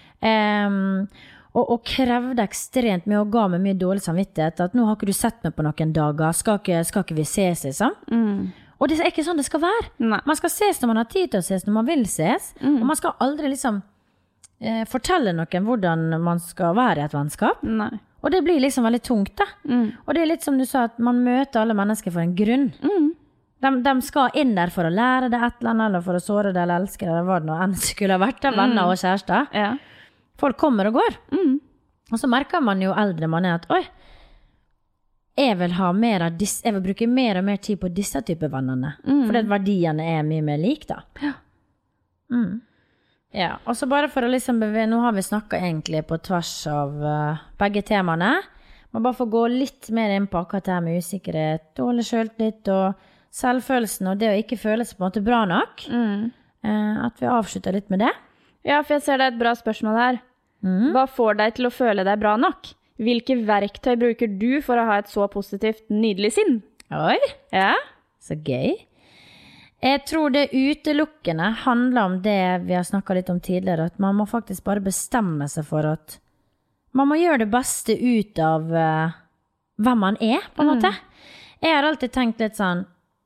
Og krevde ekstremt mye og ga meg mye dårlig samvittighet at nå har ikke du sett meg på noen dager, skal ikke vi ses liksom. Og det ikke sånn det skal være. Nei. Man skal ses når man har tid til å ses, når man vil ses. Og man skal aldri liksom fortelle noen hvordan man skal være i et vennskap. Nei. Og det blir liksom veldig tungt da. Og det litt som du sa, at man møter alle mennesker for en grunn. De skal inn der for å lære det et eller annet, eller for å såre det, eller elske det, eller hva det nå enn skulle ha vært, venner og kjærester. Ja. Folk kommer og går. Og så merker man jo eldre man at, oi, jeg vil bruke mer og mer tid på disse typer vennene. Fordi at verdiene mye mer lik da. Ja, og så bare for å liksom nå har vi snakket egentlig på tvers av begge temaene. Man bare får gå litt mer inn på akkurat det her med usikkerhet, dårlig selvtillit og selvfølelsen, og det å ikke føle seg på en måte bra nok. At vi avslutter litt med det. Ja, for jeg ser det et bra spørsmål her. Hva får deg til å føle deg bra nok? Hvilke verktøy bruker du for å ha et så positivt, nydelig sinn? Oi, Ja? så gøy. Jeg tror det utelukkende handler om det vi har snakket litt om tidligere, at man må faktisk bare bestemme seg for at man må gjøre det beste ut av hvem man på en måte. Jeg har alltid tenkt litt sånn,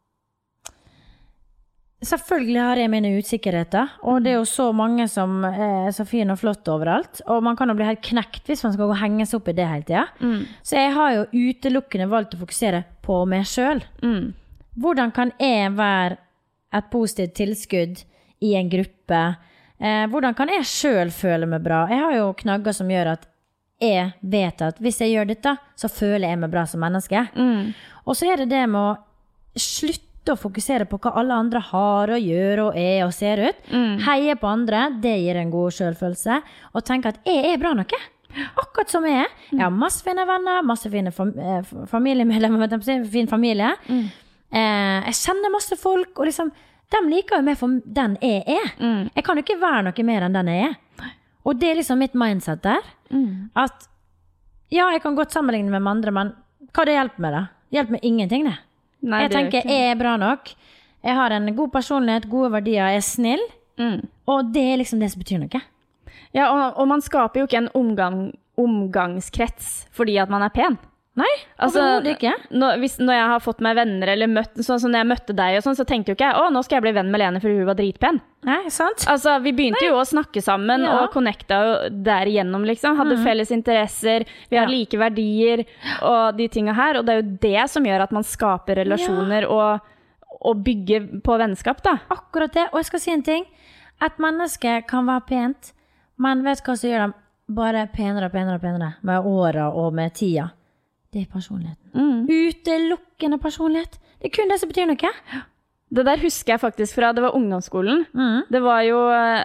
selvfølgelig har jeg mine usikkerheter, og det jo så mange som så fine og flott overalt, og man kan jo bli helt knekt hvis man skal gå og henge seg opp i det hele tiden. Så jeg har jo utelukkende valgt å fokusere på meg selv. Hvordan kan jeg være et positivt tilskudd i en gruppe? Hvordan kan jeg selv føle meg bra? Jeg har jo knagger som gjør at jeg vet at hvis jeg gjør dette, så føler jeg meg bra som menneske. Og så det med å slutte å fokusere på hva alle andre har og gjør og og ser ut. Heie på andre, det gir en god selvfølelse. Og tenke at jeg bra nok. Akkurat som jeg. Jeg har masse fine venner, masse fine familiemedlemmer, fin familie. Jeg kjenner masse folk, og liksom, de liker jo meg for den jeg Jeg kan jo ikke være noe mer enn den jeg Og det liksom mitt mindset der. At, ja, jeg kan godt sammenligne med andre, men hva det hjelper med det? Hjelper med ingenting, det. Nei, jeg tenker, jeg bra nok. Jeg har en god personlighet, gode verdier, jeg snill. Og det liksom det som betyr noe. Ja, og man skaper jo ikke en omgangskrets fordi at man pen. Nei, overhodet ikke. Når jeg har fått meg venner eller møtt, sånn som når jeg møtte deg og sånn, så tenkte jo ikke jeg, nå skal jeg bli venn med Lene fordi hun var dritpen. Nei, sant? Altså, vi begynte jo å snakke sammen og connecta der igjennom, liksom. Hadde felles interesser, vi har like verdier og de tingene her, og det jo det som gjør at man skaper relasjoner og bygger på vennskap, da. Akkurat det, og jeg skal si en ting. Et menneske kan være pent, men vet hva som gjør dem bare penere og penere og penere med året og med tida? Det personligheten. Utelukkende personlighet. Det kun det som betyr noe. Det der husker jeg faktisk fra, det var ungdomsskolen. Det var jo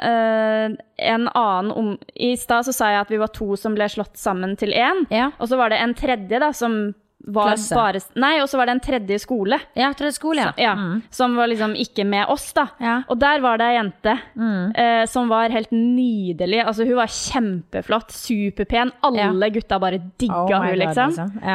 en annen, i sted så sa jeg at vi var 2 som ble slått sammen til 1, og så var det en tredje da, som var Klasse. og så var det en tredje skole. Ja, tredje skole, som var liksom ikke med oss da. Og der var det en jente som var helt nydelig. Altså hun var kjempeflott, superpen. Alle gutta bare digga hun, liksom.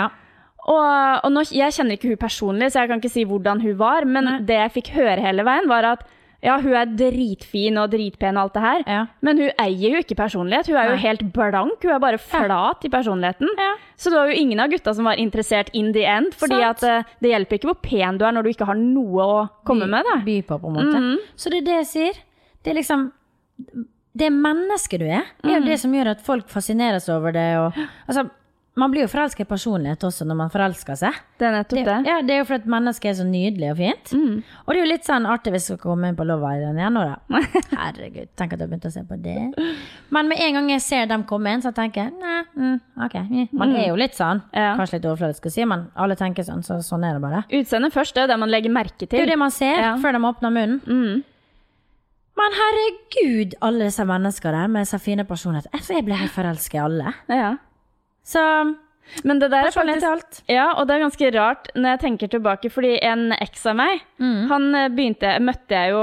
Og nå, jeg kjenner ikke hun personlig, så jeg kan ikke si hvordan hun var, men det jeg fikk høre hele veien var at ja, hun dritfin og dritpen og alt det her, men hun eier jo ikke personlighet. Hun jo helt blank, hun bare flat i personligheten. Så det var jo ingen av gutta som var interessert in the end, fordi at det hjelper ikke hvor pen du når du ikke har noe å komme med da. By på en måte. Så det det jeg sier. Det liksom, det mennesket du jo det som gjør at folk fascineres over det. Og, altså, man blir jo forelsket i personlighet også når man forelsker seg. Det nettopp det. Ja, det jo for at mennesket så nydelig og fint. Og det jo litt sånn artig hvis vi skal komme inn på Love Island igjen nå da. Herregud, tenk at jeg har begynt å se på det. Men med en gang jeg ser dem komme inn, så tenker jeg, nei, ok. Man jo litt sånn, kanskje litt overfladisk å si, men alle tenker sånn, så sånn det bare. Utseendet først, det det man legger merke til. Det jo det man ser før de åpner munnen. Men herregud, alle disse mennesker der med så fine personligheter. Jeg ble helt forelsket i alle. Så, men det der faktisk alt. Ja, og det ganske rart når jeg tenker tilbake, fordi en eks av meg, han møtte jeg jo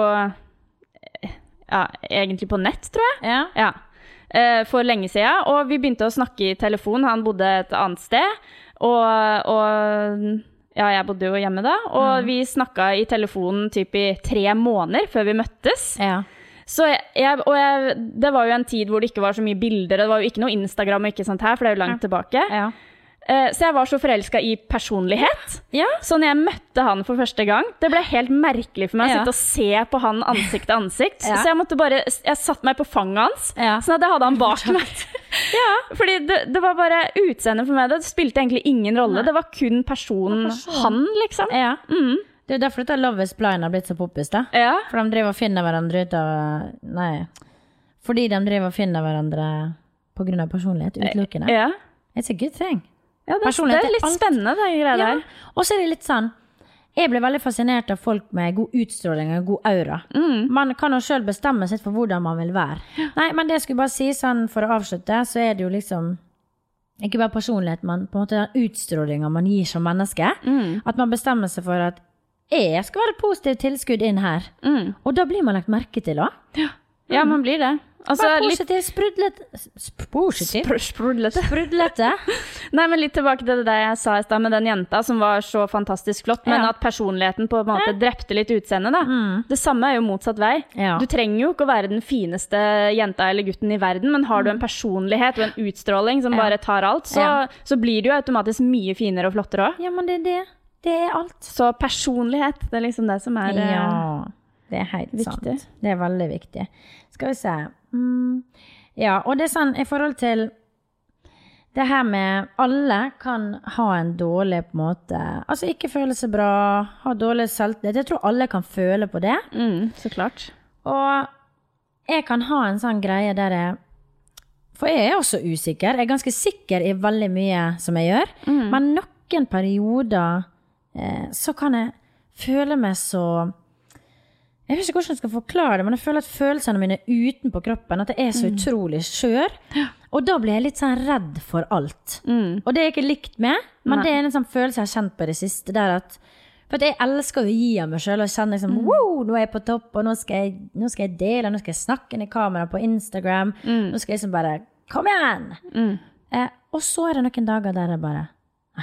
egentlig på nett, tror jeg. For lenge siden, og vi begynte å snakke i telefon. Han bodde et annet sted, og jeg bodde jo hjemme da, og vi snakket i telefonen typ i 3 måneder før vi møttes. Så det var jo en tid hvor det ikke var så mye bilder, det var jo ikke noe Instagram og ikke sånt her, for det jo langt tilbake. Så jeg var så forelsket i personlighet. Så når jeg møtte han for første gang, det ble helt merkelig for meg å sitte og se på han ansikt til ansikt. Så jeg måtte jeg satt meg på fanget hans, sånn at jeg hadde han bak meg. Fordi det var bare utseende for meg, det spilte egentlig ingen rolle, det var kun personen han, liksom. Det jo derfor dette Love is Blind har blitt så poppis da. For de driver og finner hverandre ut av... Fordi de driver og finner hverandre på grunn av personlighet, utelukkende. It's a good thing. Ja, det litt spennende, det greia der. Og så det litt sånn, jeg ble veldig fascinert av folk med god utstråling og god aura. Man kan jo selv bestemme seg for hvordan man vil være. Nei, men det jeg skulle bare si sånn, for å avslutte, så det jo liksom... Ikke bare personlighet, men på en måte den utstrålingen man gir som menneske. At man bestemmer seg for at jeg skal være et positivt tilskudd inn her. Og da blir man lagt merke til da. Ja, man blir det. Altså, Bare sprudlete. Nei, men litt tilbake til det jeg sa I sted med den jenta som var så fantastisk flott, men at personligheten på en måte drepte litt utseende da. Det samme jo motsatt vei. Ja. Du trenger jo ikke å være den fineste jenta eller gutten I verden, men har du en personlighet og en utstråling som bare tar alt, så blir du jo automatisk mye finere og flottere også. Ja, men det alt. Så personlighet, det liksom det som Ja, det helt viktig. Sant. Det veldig viktig. Skal vi se. Ja, og det sånn I forhold til det her med alle kan ha en dårlig på en måte, altså ikke føle seg bra, ha dårlig selvtillit. Jeg tror alle kan føle på det. Så klart. Og jeg kan ha en sånn greie der for jeg også usikker. Jeg ganske sikker I veldig mye som jeg gjør, men noen perioder så kan jeg føle meg så jeg vet ikke hvordan jeg skal forklare det, men jeg føler at følelsene mine utenpå kroppen, at jeg så utrolig skjør, og da blir jeg litt sånn redd for alt. Og det jeg ikke likt med, men det en sånn følelse jeg har kjent på det siste, det at for at jeg elsker å gi av meg selv, og kjenne liksom, wow, nå jeg på topp, og nå skal jeg dele, nå skal jeg snakke inn I kamera på Instagram, nå skal jeg liksom bare, kom igjen! Og så det noen dager der jeg bare,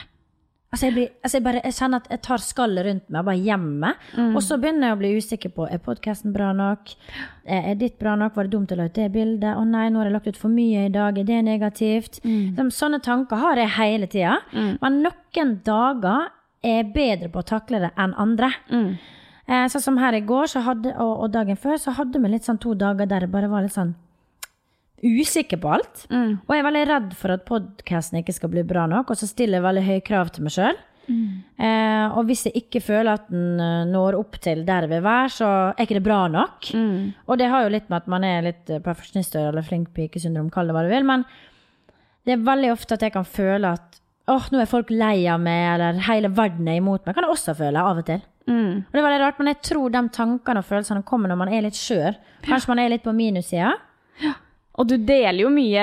jeg kjenner at jeg tar skallet rundt meg, bare hjemme, og så begynner jeg å bli usikker på, podcasten bra nok? Ditt bra nok? Var det dumt å lage det bildet? Nei, nå har jeg lagt ut for mye I dag, det negativt? Sånne tanker har jeg hele tiden, men noen dager bedre på å takle det enn andre. Sånn som her I går, og dagen før, så hadde vi litt sånn 2 dager der det bare var litt sånn usikker på alt, og jeg veldig redd for at podcasten ikke skal bli bra nok, og så stiller jeg veldig høye krav til meg selv. Og hvis jeg ikke føler at den når opp til der jeg vil være, så ikke det bra nok. Og det har jo litt med at man litt perfeksjonister eller flink pikesyndrom, kall det hva du vil, men det veldig ofte at jeg kan føle at nå folk lei av meg, eller hele verden imot meg, kan jeg også føle av og til. Og det var litt rart, men jeg tror de tankene og følelsene kommer når man litt skjør. Kanskje man litt på minussida. Og du deler jo mye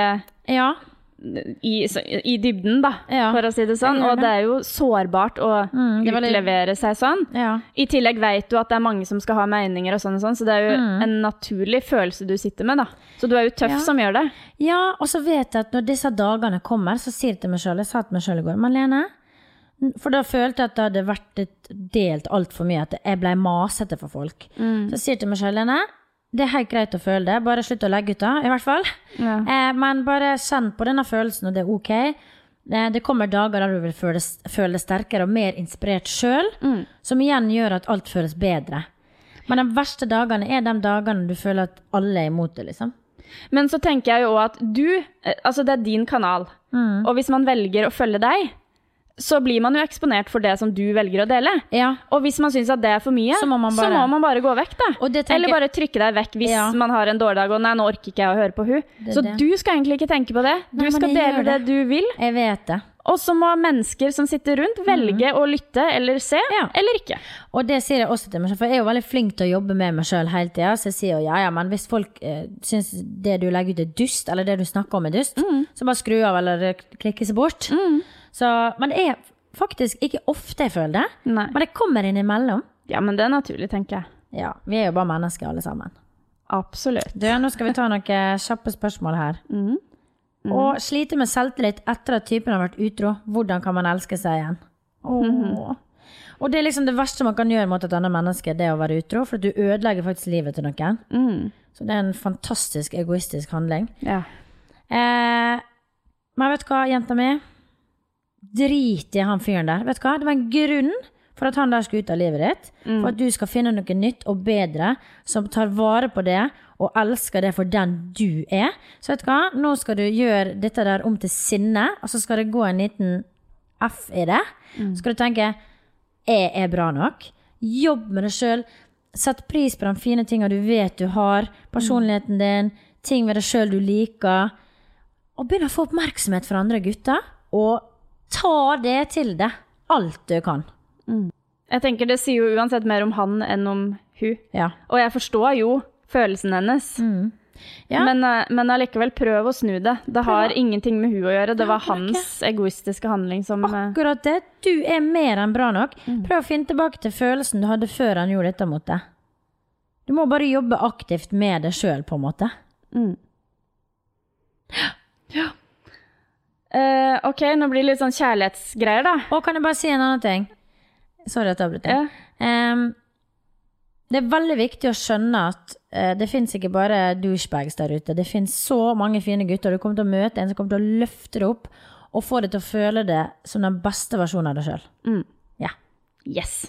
I dybden da, for å si det sånn, og det jo sårbart å utlevere seg sånn. I tillegg vet du at det mange som skal ha meninger og sånn, så det jo en naturlig følelse du sitter med da. Så du jo tøff som gjør det. Ja, og så vet jeg at når disse dagene kommer, så sier jeg til meg selv, jeg sa til meg selv I går, Marlene, for da følte jeg at det hadde vært delt alt for mye, at jeg ble masete for folk. Så jeg sier til meg selv, Lene, det helt greit å føle det, bare slutt å legge ut da, I hvert fall. Men bare kjenn på denne følelsen, og det ok. Det kommer dager der du vil føle det sterkere og mer inspirert selv, som igjen gjør at alt føles bedre. Men de verste dagene de dagene du føler at alle imot det, liksom. Men så tenker jeg jo at altså det din kanal, og hvis man velger å følge deg, så blir man jo eksponert for det som du velger å dele. Og hvis man synes at det for mye, så må man bare gå vekk da. Eller bare trykke deg vekk hvis man har en dårlig dag, og nei, nå orker ikke jeg å høre på hun. Så du skal egentlig ikke tenke på det. Du skal dele det du vil. Jeg vet det. Og så må mennesker som sitter rundt velge å lytte eller se, eller ikke. Og det sier jeg også til meg selv, for jeg jo veldig flink til å jobbe med meg selv hele tiden, så jeg sier jo, men hvis folk synes det du legger ut dust, eller det du snakker om dust, så bare skru av eller klikke seg bort. Så, men det faktisk ikke ofte jeg føler det, men det kommer inn imellom. Ja, men det naturlig, tenker jeg. Ja, vi jo bare mennesker alle sammen. Absolutt. Nå skal vi ta noen kjappe spørsmål her. Og slite med selvtillit etter at typen har vært utro. Hvordan kan man elske seg igjen? Og det liksom det verste man kan gjøre mot et annet menneske, det å være utro, for du ødelegger faktisk livet til noen. Så det en fantastisk egoistisk handling. Men vet du hva, jenta mi? Drit I han fyren der. Vet du hva? Det var en grunn for at han der skal ut av livet ditt, for at du skal finne noe nytt og bedre, som tar vare på det, og elsker det for den du Så vet du hva? Nå skal du gjøre dette der om til sinne, og så skal det gå en liten F I det. Så skal du tenke, jeg bra nok? Jobb med deg selv. Sett pris på de fine tingene du vet du har, personligheten din, ting ved deg selv du liker, og begynne å få oppmerksomhet fra andre gutter, og ta det til det, alt du kan. Jeg tenker det sier jo uansett mer om han enn om hun. Og jeg forstår jo følelsen hennes. Men allikevel prøv å snu det. Det har ingenting med hun å gjøre. Det var hans egoistiske handling som... Akkurat det. Du mer enn bra nok. Prøv å finne tilbake til følelsen du hadde før han gjorde dette mot deg. Du må bare jobbe aktivt med det selv, på en måte. Ja. Ok, nå blir det litt sånn kjærlighetsgreier da. Og kan jeg bare si en annen ting? Sorry at jeg avbryter. Det veldig viktig å skjønne at det finnes ikke bare douchebags der ute. Det finnes så mange fine gutter. Du kommer til å møte en som kommer til å løfte det opp og få deg til å føle det som den beste versjonen av deg selv. Ja. Yes.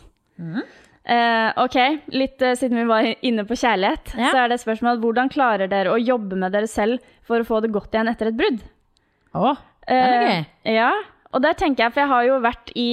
Ok, litt siden vi var inne på kjærlighet, så det spørsmålet, hvordan klarer dere å jobbe med dere selv for å få det godt igjen etter et brudd? Det gøy. Ja, og der tenker jeg, for jeg har jo vært i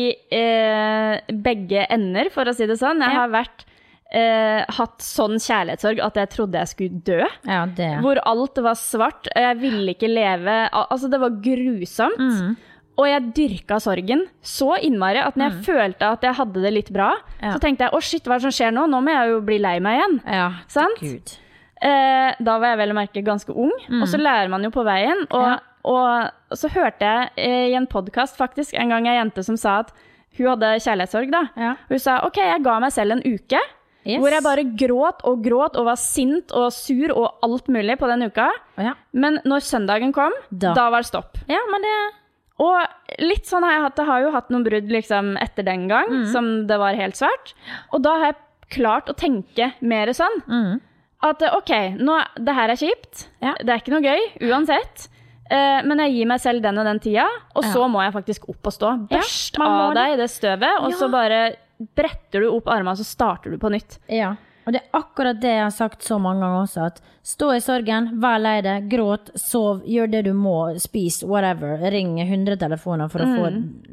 begge ender, for å si det sånn. Jeg har hatt sånn kjærlighetssorg at jeg trodde jeg skulle dø. Ja, det. Hvor alt var svart, og jeg ville ikke leve. Altså, det var grusomt. Og jeg dyrket sorgen så innmari at når jeg følte at jeg hadde det litt bra, så tenkte jeg, shit, hva er det som skjer nå? Nå må jeg jo bli lei meg igjen. Ja, sant? Gud. Da var jeg vel å merke ganske ung, og så lærer man jo på veien. Og så hørte jeg i en podcast faktisk en gang en jente som sa at hun hadde kjærlighetssorg da. Hun sa, ok, jeg ga meg selv en uke, hvor jeg bare gråt og var sint og sur og alt mulig på den uka. Men når søndagen kom, da var det stopp. Ja, men det... Og litt sånn har jeg hatt, jeg har jo hatt noen brudd liksom etter den gang, som det var helt svart. Og da har jeg klart å tenke mer sånn, at ok, nå, det her er kjipt, det er ikke noe gøy, uansett, men jeg gir meg selv den og den tida, og så må jeg faktisk opp og stå. Børst av deg i det støvet, og så bare bretter du opp armene, så starter du på nytt. Ja. Og det er akkurat det jeg har sagt så mange ganger også, at stå i sorgen, vær lei deg, gråt, sov, gjør det du må, spis, whatever, ring 100 telefoner for å få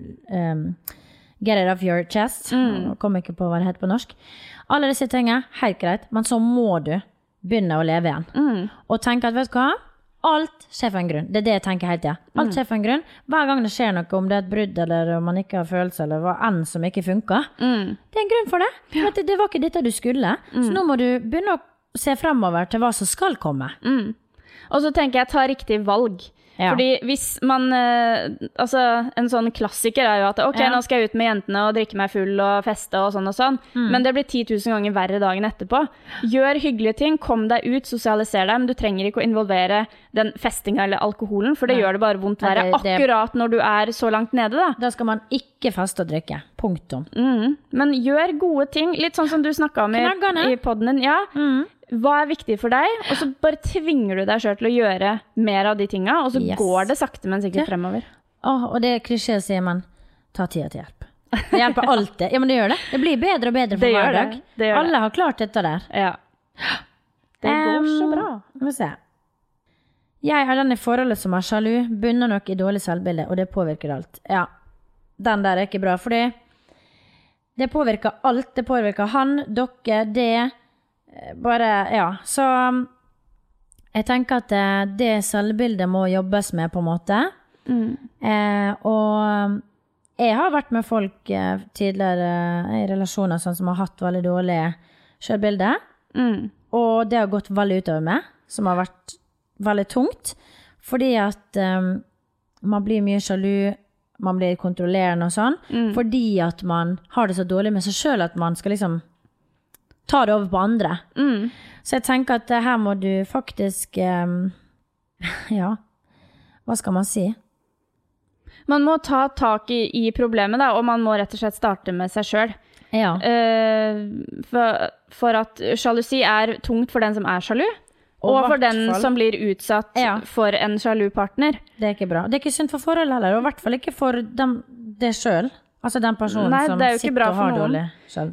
get it off your chest. Kom ikke på hva det heter på norsk. Alle disse tingene, helt greit, men så må du begynne å leve igjen. Og tenke at, vet du hva? Alt skjer for en grunn. Det er det jeg tenker helt, Alt skjer for en grunn. Hver gang det skjer noe, om det er et brudd, eller om man ikke har følelse, eller hva enn som ikke funker, det er en grunn for det. For det var ikke dette du skulle. Så nå må du begynne å se fremover til hva som skal komme. Og så tenker jeg, ta riktig valg. Fordi hvis man, altså en sånn klassiker er jo at ok, nå skal jeg ut med jentene og drikke meg full og feste og sånn, men det blir 10 000 ganger verre dagen etterpå. Gjør hyggelige ting, kom deg ut, sosialiser deg, men du trenger ikke å involvere den festinga eller alkoholen, for det gjør det bare vondt verre akkurat når du er så langt nede da. Da skal man ikke feste og drikke, punktum. Men gjør gode ting, litt sånn som du snakket om i podden din, hva er viktig for deg, og så bare tvinger du deg selv til å gjøre mer av de tingene, og så går det sakte, men sikkert fremover. Og det er klisjé, sier man, ta tida til hjelp. Det hjelper alltid. Ja, men det gjør det. Det blir bedre og bedre for hver dag. Alle har klart dette der. Ja. Det går så bra. Må se. Jeg er den i forholdet som er sjalu, bunner nok i dårlig selvbilde, og det påvirker alt. Ja, den der er ikke bra, fordi det påvirker alt. Det påvirker han, dere, det, bare, så jeg tenker at det selvbildet må jobbes med på en måte. Og jeg har vært med folk tidligere i relasjoner sånn som har hatt veldig dårlig selvbilde, og det har gått veldig utover meg, som har vært veldig tungt, fordi at man blir mye sjalu, man blir kontrollerende og sånn, fordi at man har det så dårlig med seg selv at man skal liksom ta det over på andre. Så jeg tenker at her må du faktisk hva skal man si? Man må ta tak i problemet da, og man må rett og slett starte med seg selv. For at sjalusi er tungt for den som er sjalu, og for den som blir utsatt for en sjalu partner. Det er ikke bra. Det er ikke sunt for forhold heller, og i hvert fall ikke for det selv. Altså den personen som sitter og har dårlig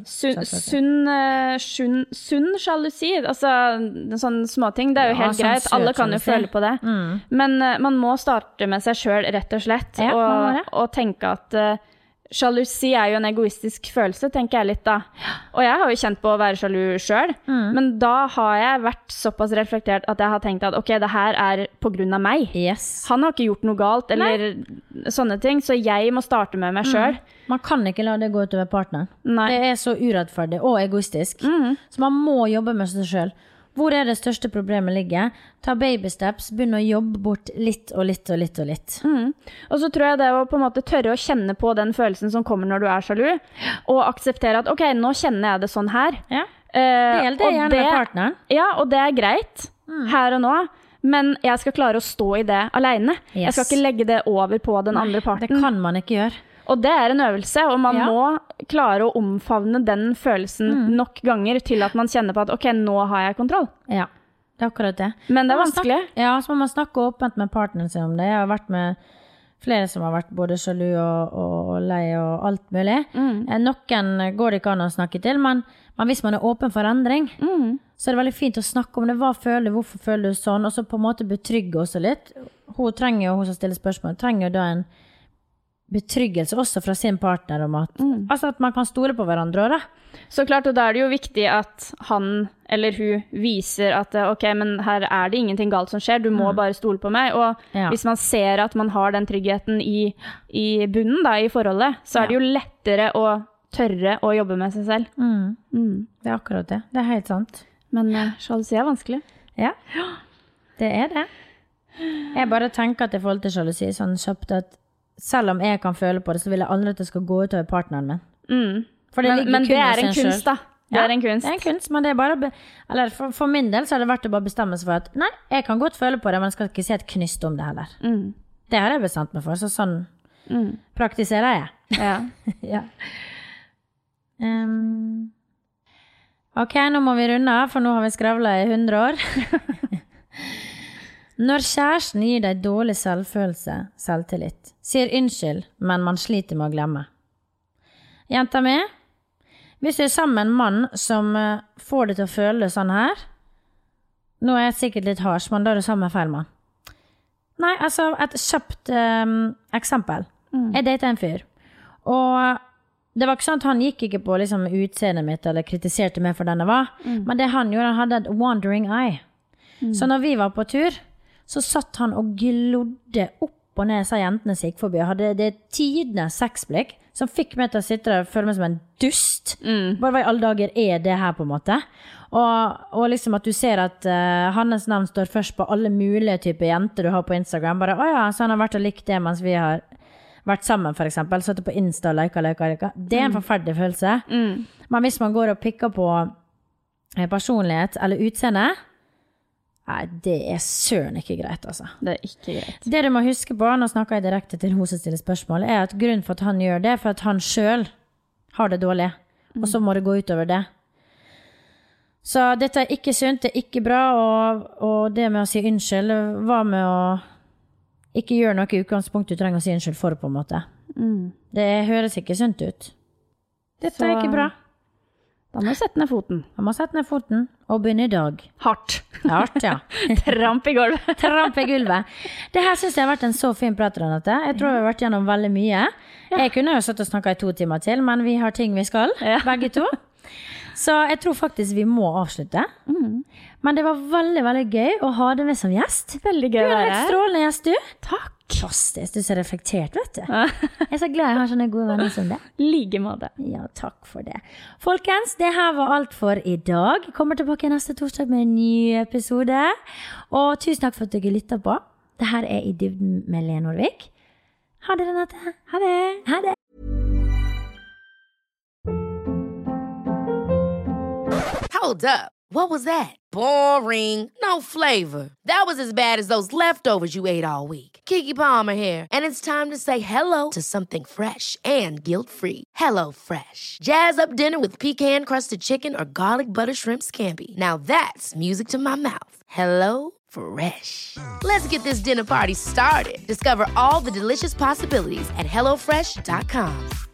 sunn sjalusi, altså sånne småting, det er jo helt greit, alle kan jo føle på det, men man må starte med seg selv rett og slett, og tenke at sjalusi er jo en egoistisk følelse, tenker jeg litt da. Og jeg har jo kjent på å være sjalu selv, men da har jeg vært såpass reflektert at jeg har tenkt at ok, det her er på grunn av meg. Han har ikke gjort noe galt, eller sånne ting, så jeg må starte med meg selv. Man kan ikke la det gå utover partneren. Det er så urettferdig og egoistisk. Så man må jobbe med seg selv. Hvor er det største problemet ligger? Ta baby steps, begynne å jobbe bort litt og litt og litt og litt. Og så tror jeg det å på en måte tørre å kjenne på den følelsen som kommer når du er sjalu, og akseptere at ok, nå kjenner jeg det sånn her. Del det gjerne med partneren. Ja, og det greit her og nå. Men jeg skal klare å stå i det alene. Jeg skal ikke legge det over på den andre parten. Det kan man ikke gjøre. Og det en øvelse, og man må klare å omfavne den følelsen nok ganger til at man kjenner på at ok, nå har jeg kontroll. Ja, det akkurat det. Men det vanskelig. Ja, så må man snakke åpent med partneren sin om det. Jeg har vært med flere som har vært både sjalu og lei og alt mulig. Noen går det ikke an å snakke til, men hvis man åpen for endring, så det veldig fint å snakke om det. Hva føler du, hvorfor føler du sånn? Og så på en måte betrygge også litt. Hun som stiller spørsmål, trenger jo da en betryggelse også fra sin partner om at, altså at man kan stole på hverandre også, da. Så klart, og da det jo viktig at han eller hun viser at ok, men her det ingenting galt som skjer, du må bare stole på meg, og hvis man ser at man har den tryggheten i bunnen da, i forholdet, så det jo lettere å tørre å jobbe med seg selv. Det akkurat det, det helt sant. Men sjalusi vanskelig. Ja, det det. Jeg bare tenker at i forhold til sjalusi, sånn kjapt at selv om jeg kan føle på det, så vil jeg aldri at det skal gå ut over partneren min. For det men det en kunst da. Det en kunst. Det en kunst, men det bare, eller for min del så har det vært å bare bestemme seg for at, nei, jeg kan godt føle på det, men jeg skal ikke si et knyst om det heller. Det har jeg bestemt meg for, så sånn praktiserer jeg. Ja. Ok, nå må vi runde av, for nå har vi skravlet i 100 år. Når kjæresten gir deg dårlig selvfølelse, selvtillit, sier unnskyld, men man sliter med å glemme. Jenta mi, hvis du sammen med en mann som får deg til å føle det sånn her, nå jeg sikkert litt harsh, men da det sammen med feil mann. Nei, altså et kjapt eksempel. Jeg datet en fyr, og det var ikke sånn at han gikk ikke på liksom, utseendet mitt, eller kritiserte meg for den det var, men det han gjorde, han hadde et wandering eye. Så når vi var på tur, så satt han og glodde opp og ned sa jentene som gikk forbi, og hadde det tidenes sexblikk, som fikk meg til å sitte der og føle meg som en dust. Bare hva i alle dager det her på en måte? Og liksom at du ser at hans navn står først på alle mulige typer jenter du har på Instagram, bare, åja, så han har vært og likt det mens vi har vært sammen for eksempel, satt på Insta og like. Det en forferdelig følelse. Men hvis man går og pikker på personlighet eller utseende, nei, det søren ikke greit, altså. Det ikke greit. Det du må huske på, nå snakker jeg direkte til hun som stiller spørsmål, at grunnen for at han gjør det, for at han selv har det dårlig, og så må det gå utover det. Så dette ikke sunt, det ikke bra, og det med å si unnskyld, hva med å ikke gjøre noe i utgangspunkt du trenger å si unnskyld for, på en måte. Det høres ikke sunt ut. Dette ikke bra. Da må du sette ned foten. Og begynne i dag. Hardt, ja. Tramp i gulvet. Det her synes jeg har vært en så fin prat, Renate. Jeg tror vi har vært gjennom veldig mye. Jeg kunne jo satt og snakket i 2 timer til, men vi har ting vi skal, begge to. Så jeg tror faktisk vi må avslutte. Men det var veldig, veldig gøy å ha deg med som gjest. Veldig gøy å være her. Du en helt strålende gjest, du. Takk. Fantastisk, du er så reflektert, vet du. Jeg så glad jeg har sånne gode venner som det. Like måte. Ja, takk for det. Folkens, det her var alt for i dag. Jeg kommer tilbake neste torsdag med en ny episode. Og tusen takk for at dere lytter på. Det her I dybden med Lene Norvik. Ha det, Renate. Ha det. Ha det. Hold up. What was that? Boring. No flavor. That was as bad as those leftovers you ate all week. Keke Palmer here, and it's time to say hello to something fresh and guilt-free. Hello Fresh. Jazz up dinner with pecan-crusted chicken or garlic butter shrimp scampi. Now that's music to my mouth. Hello Fresh. Let's get this dinner party started. Discover all the delicious possibilities at HelloFresh.com.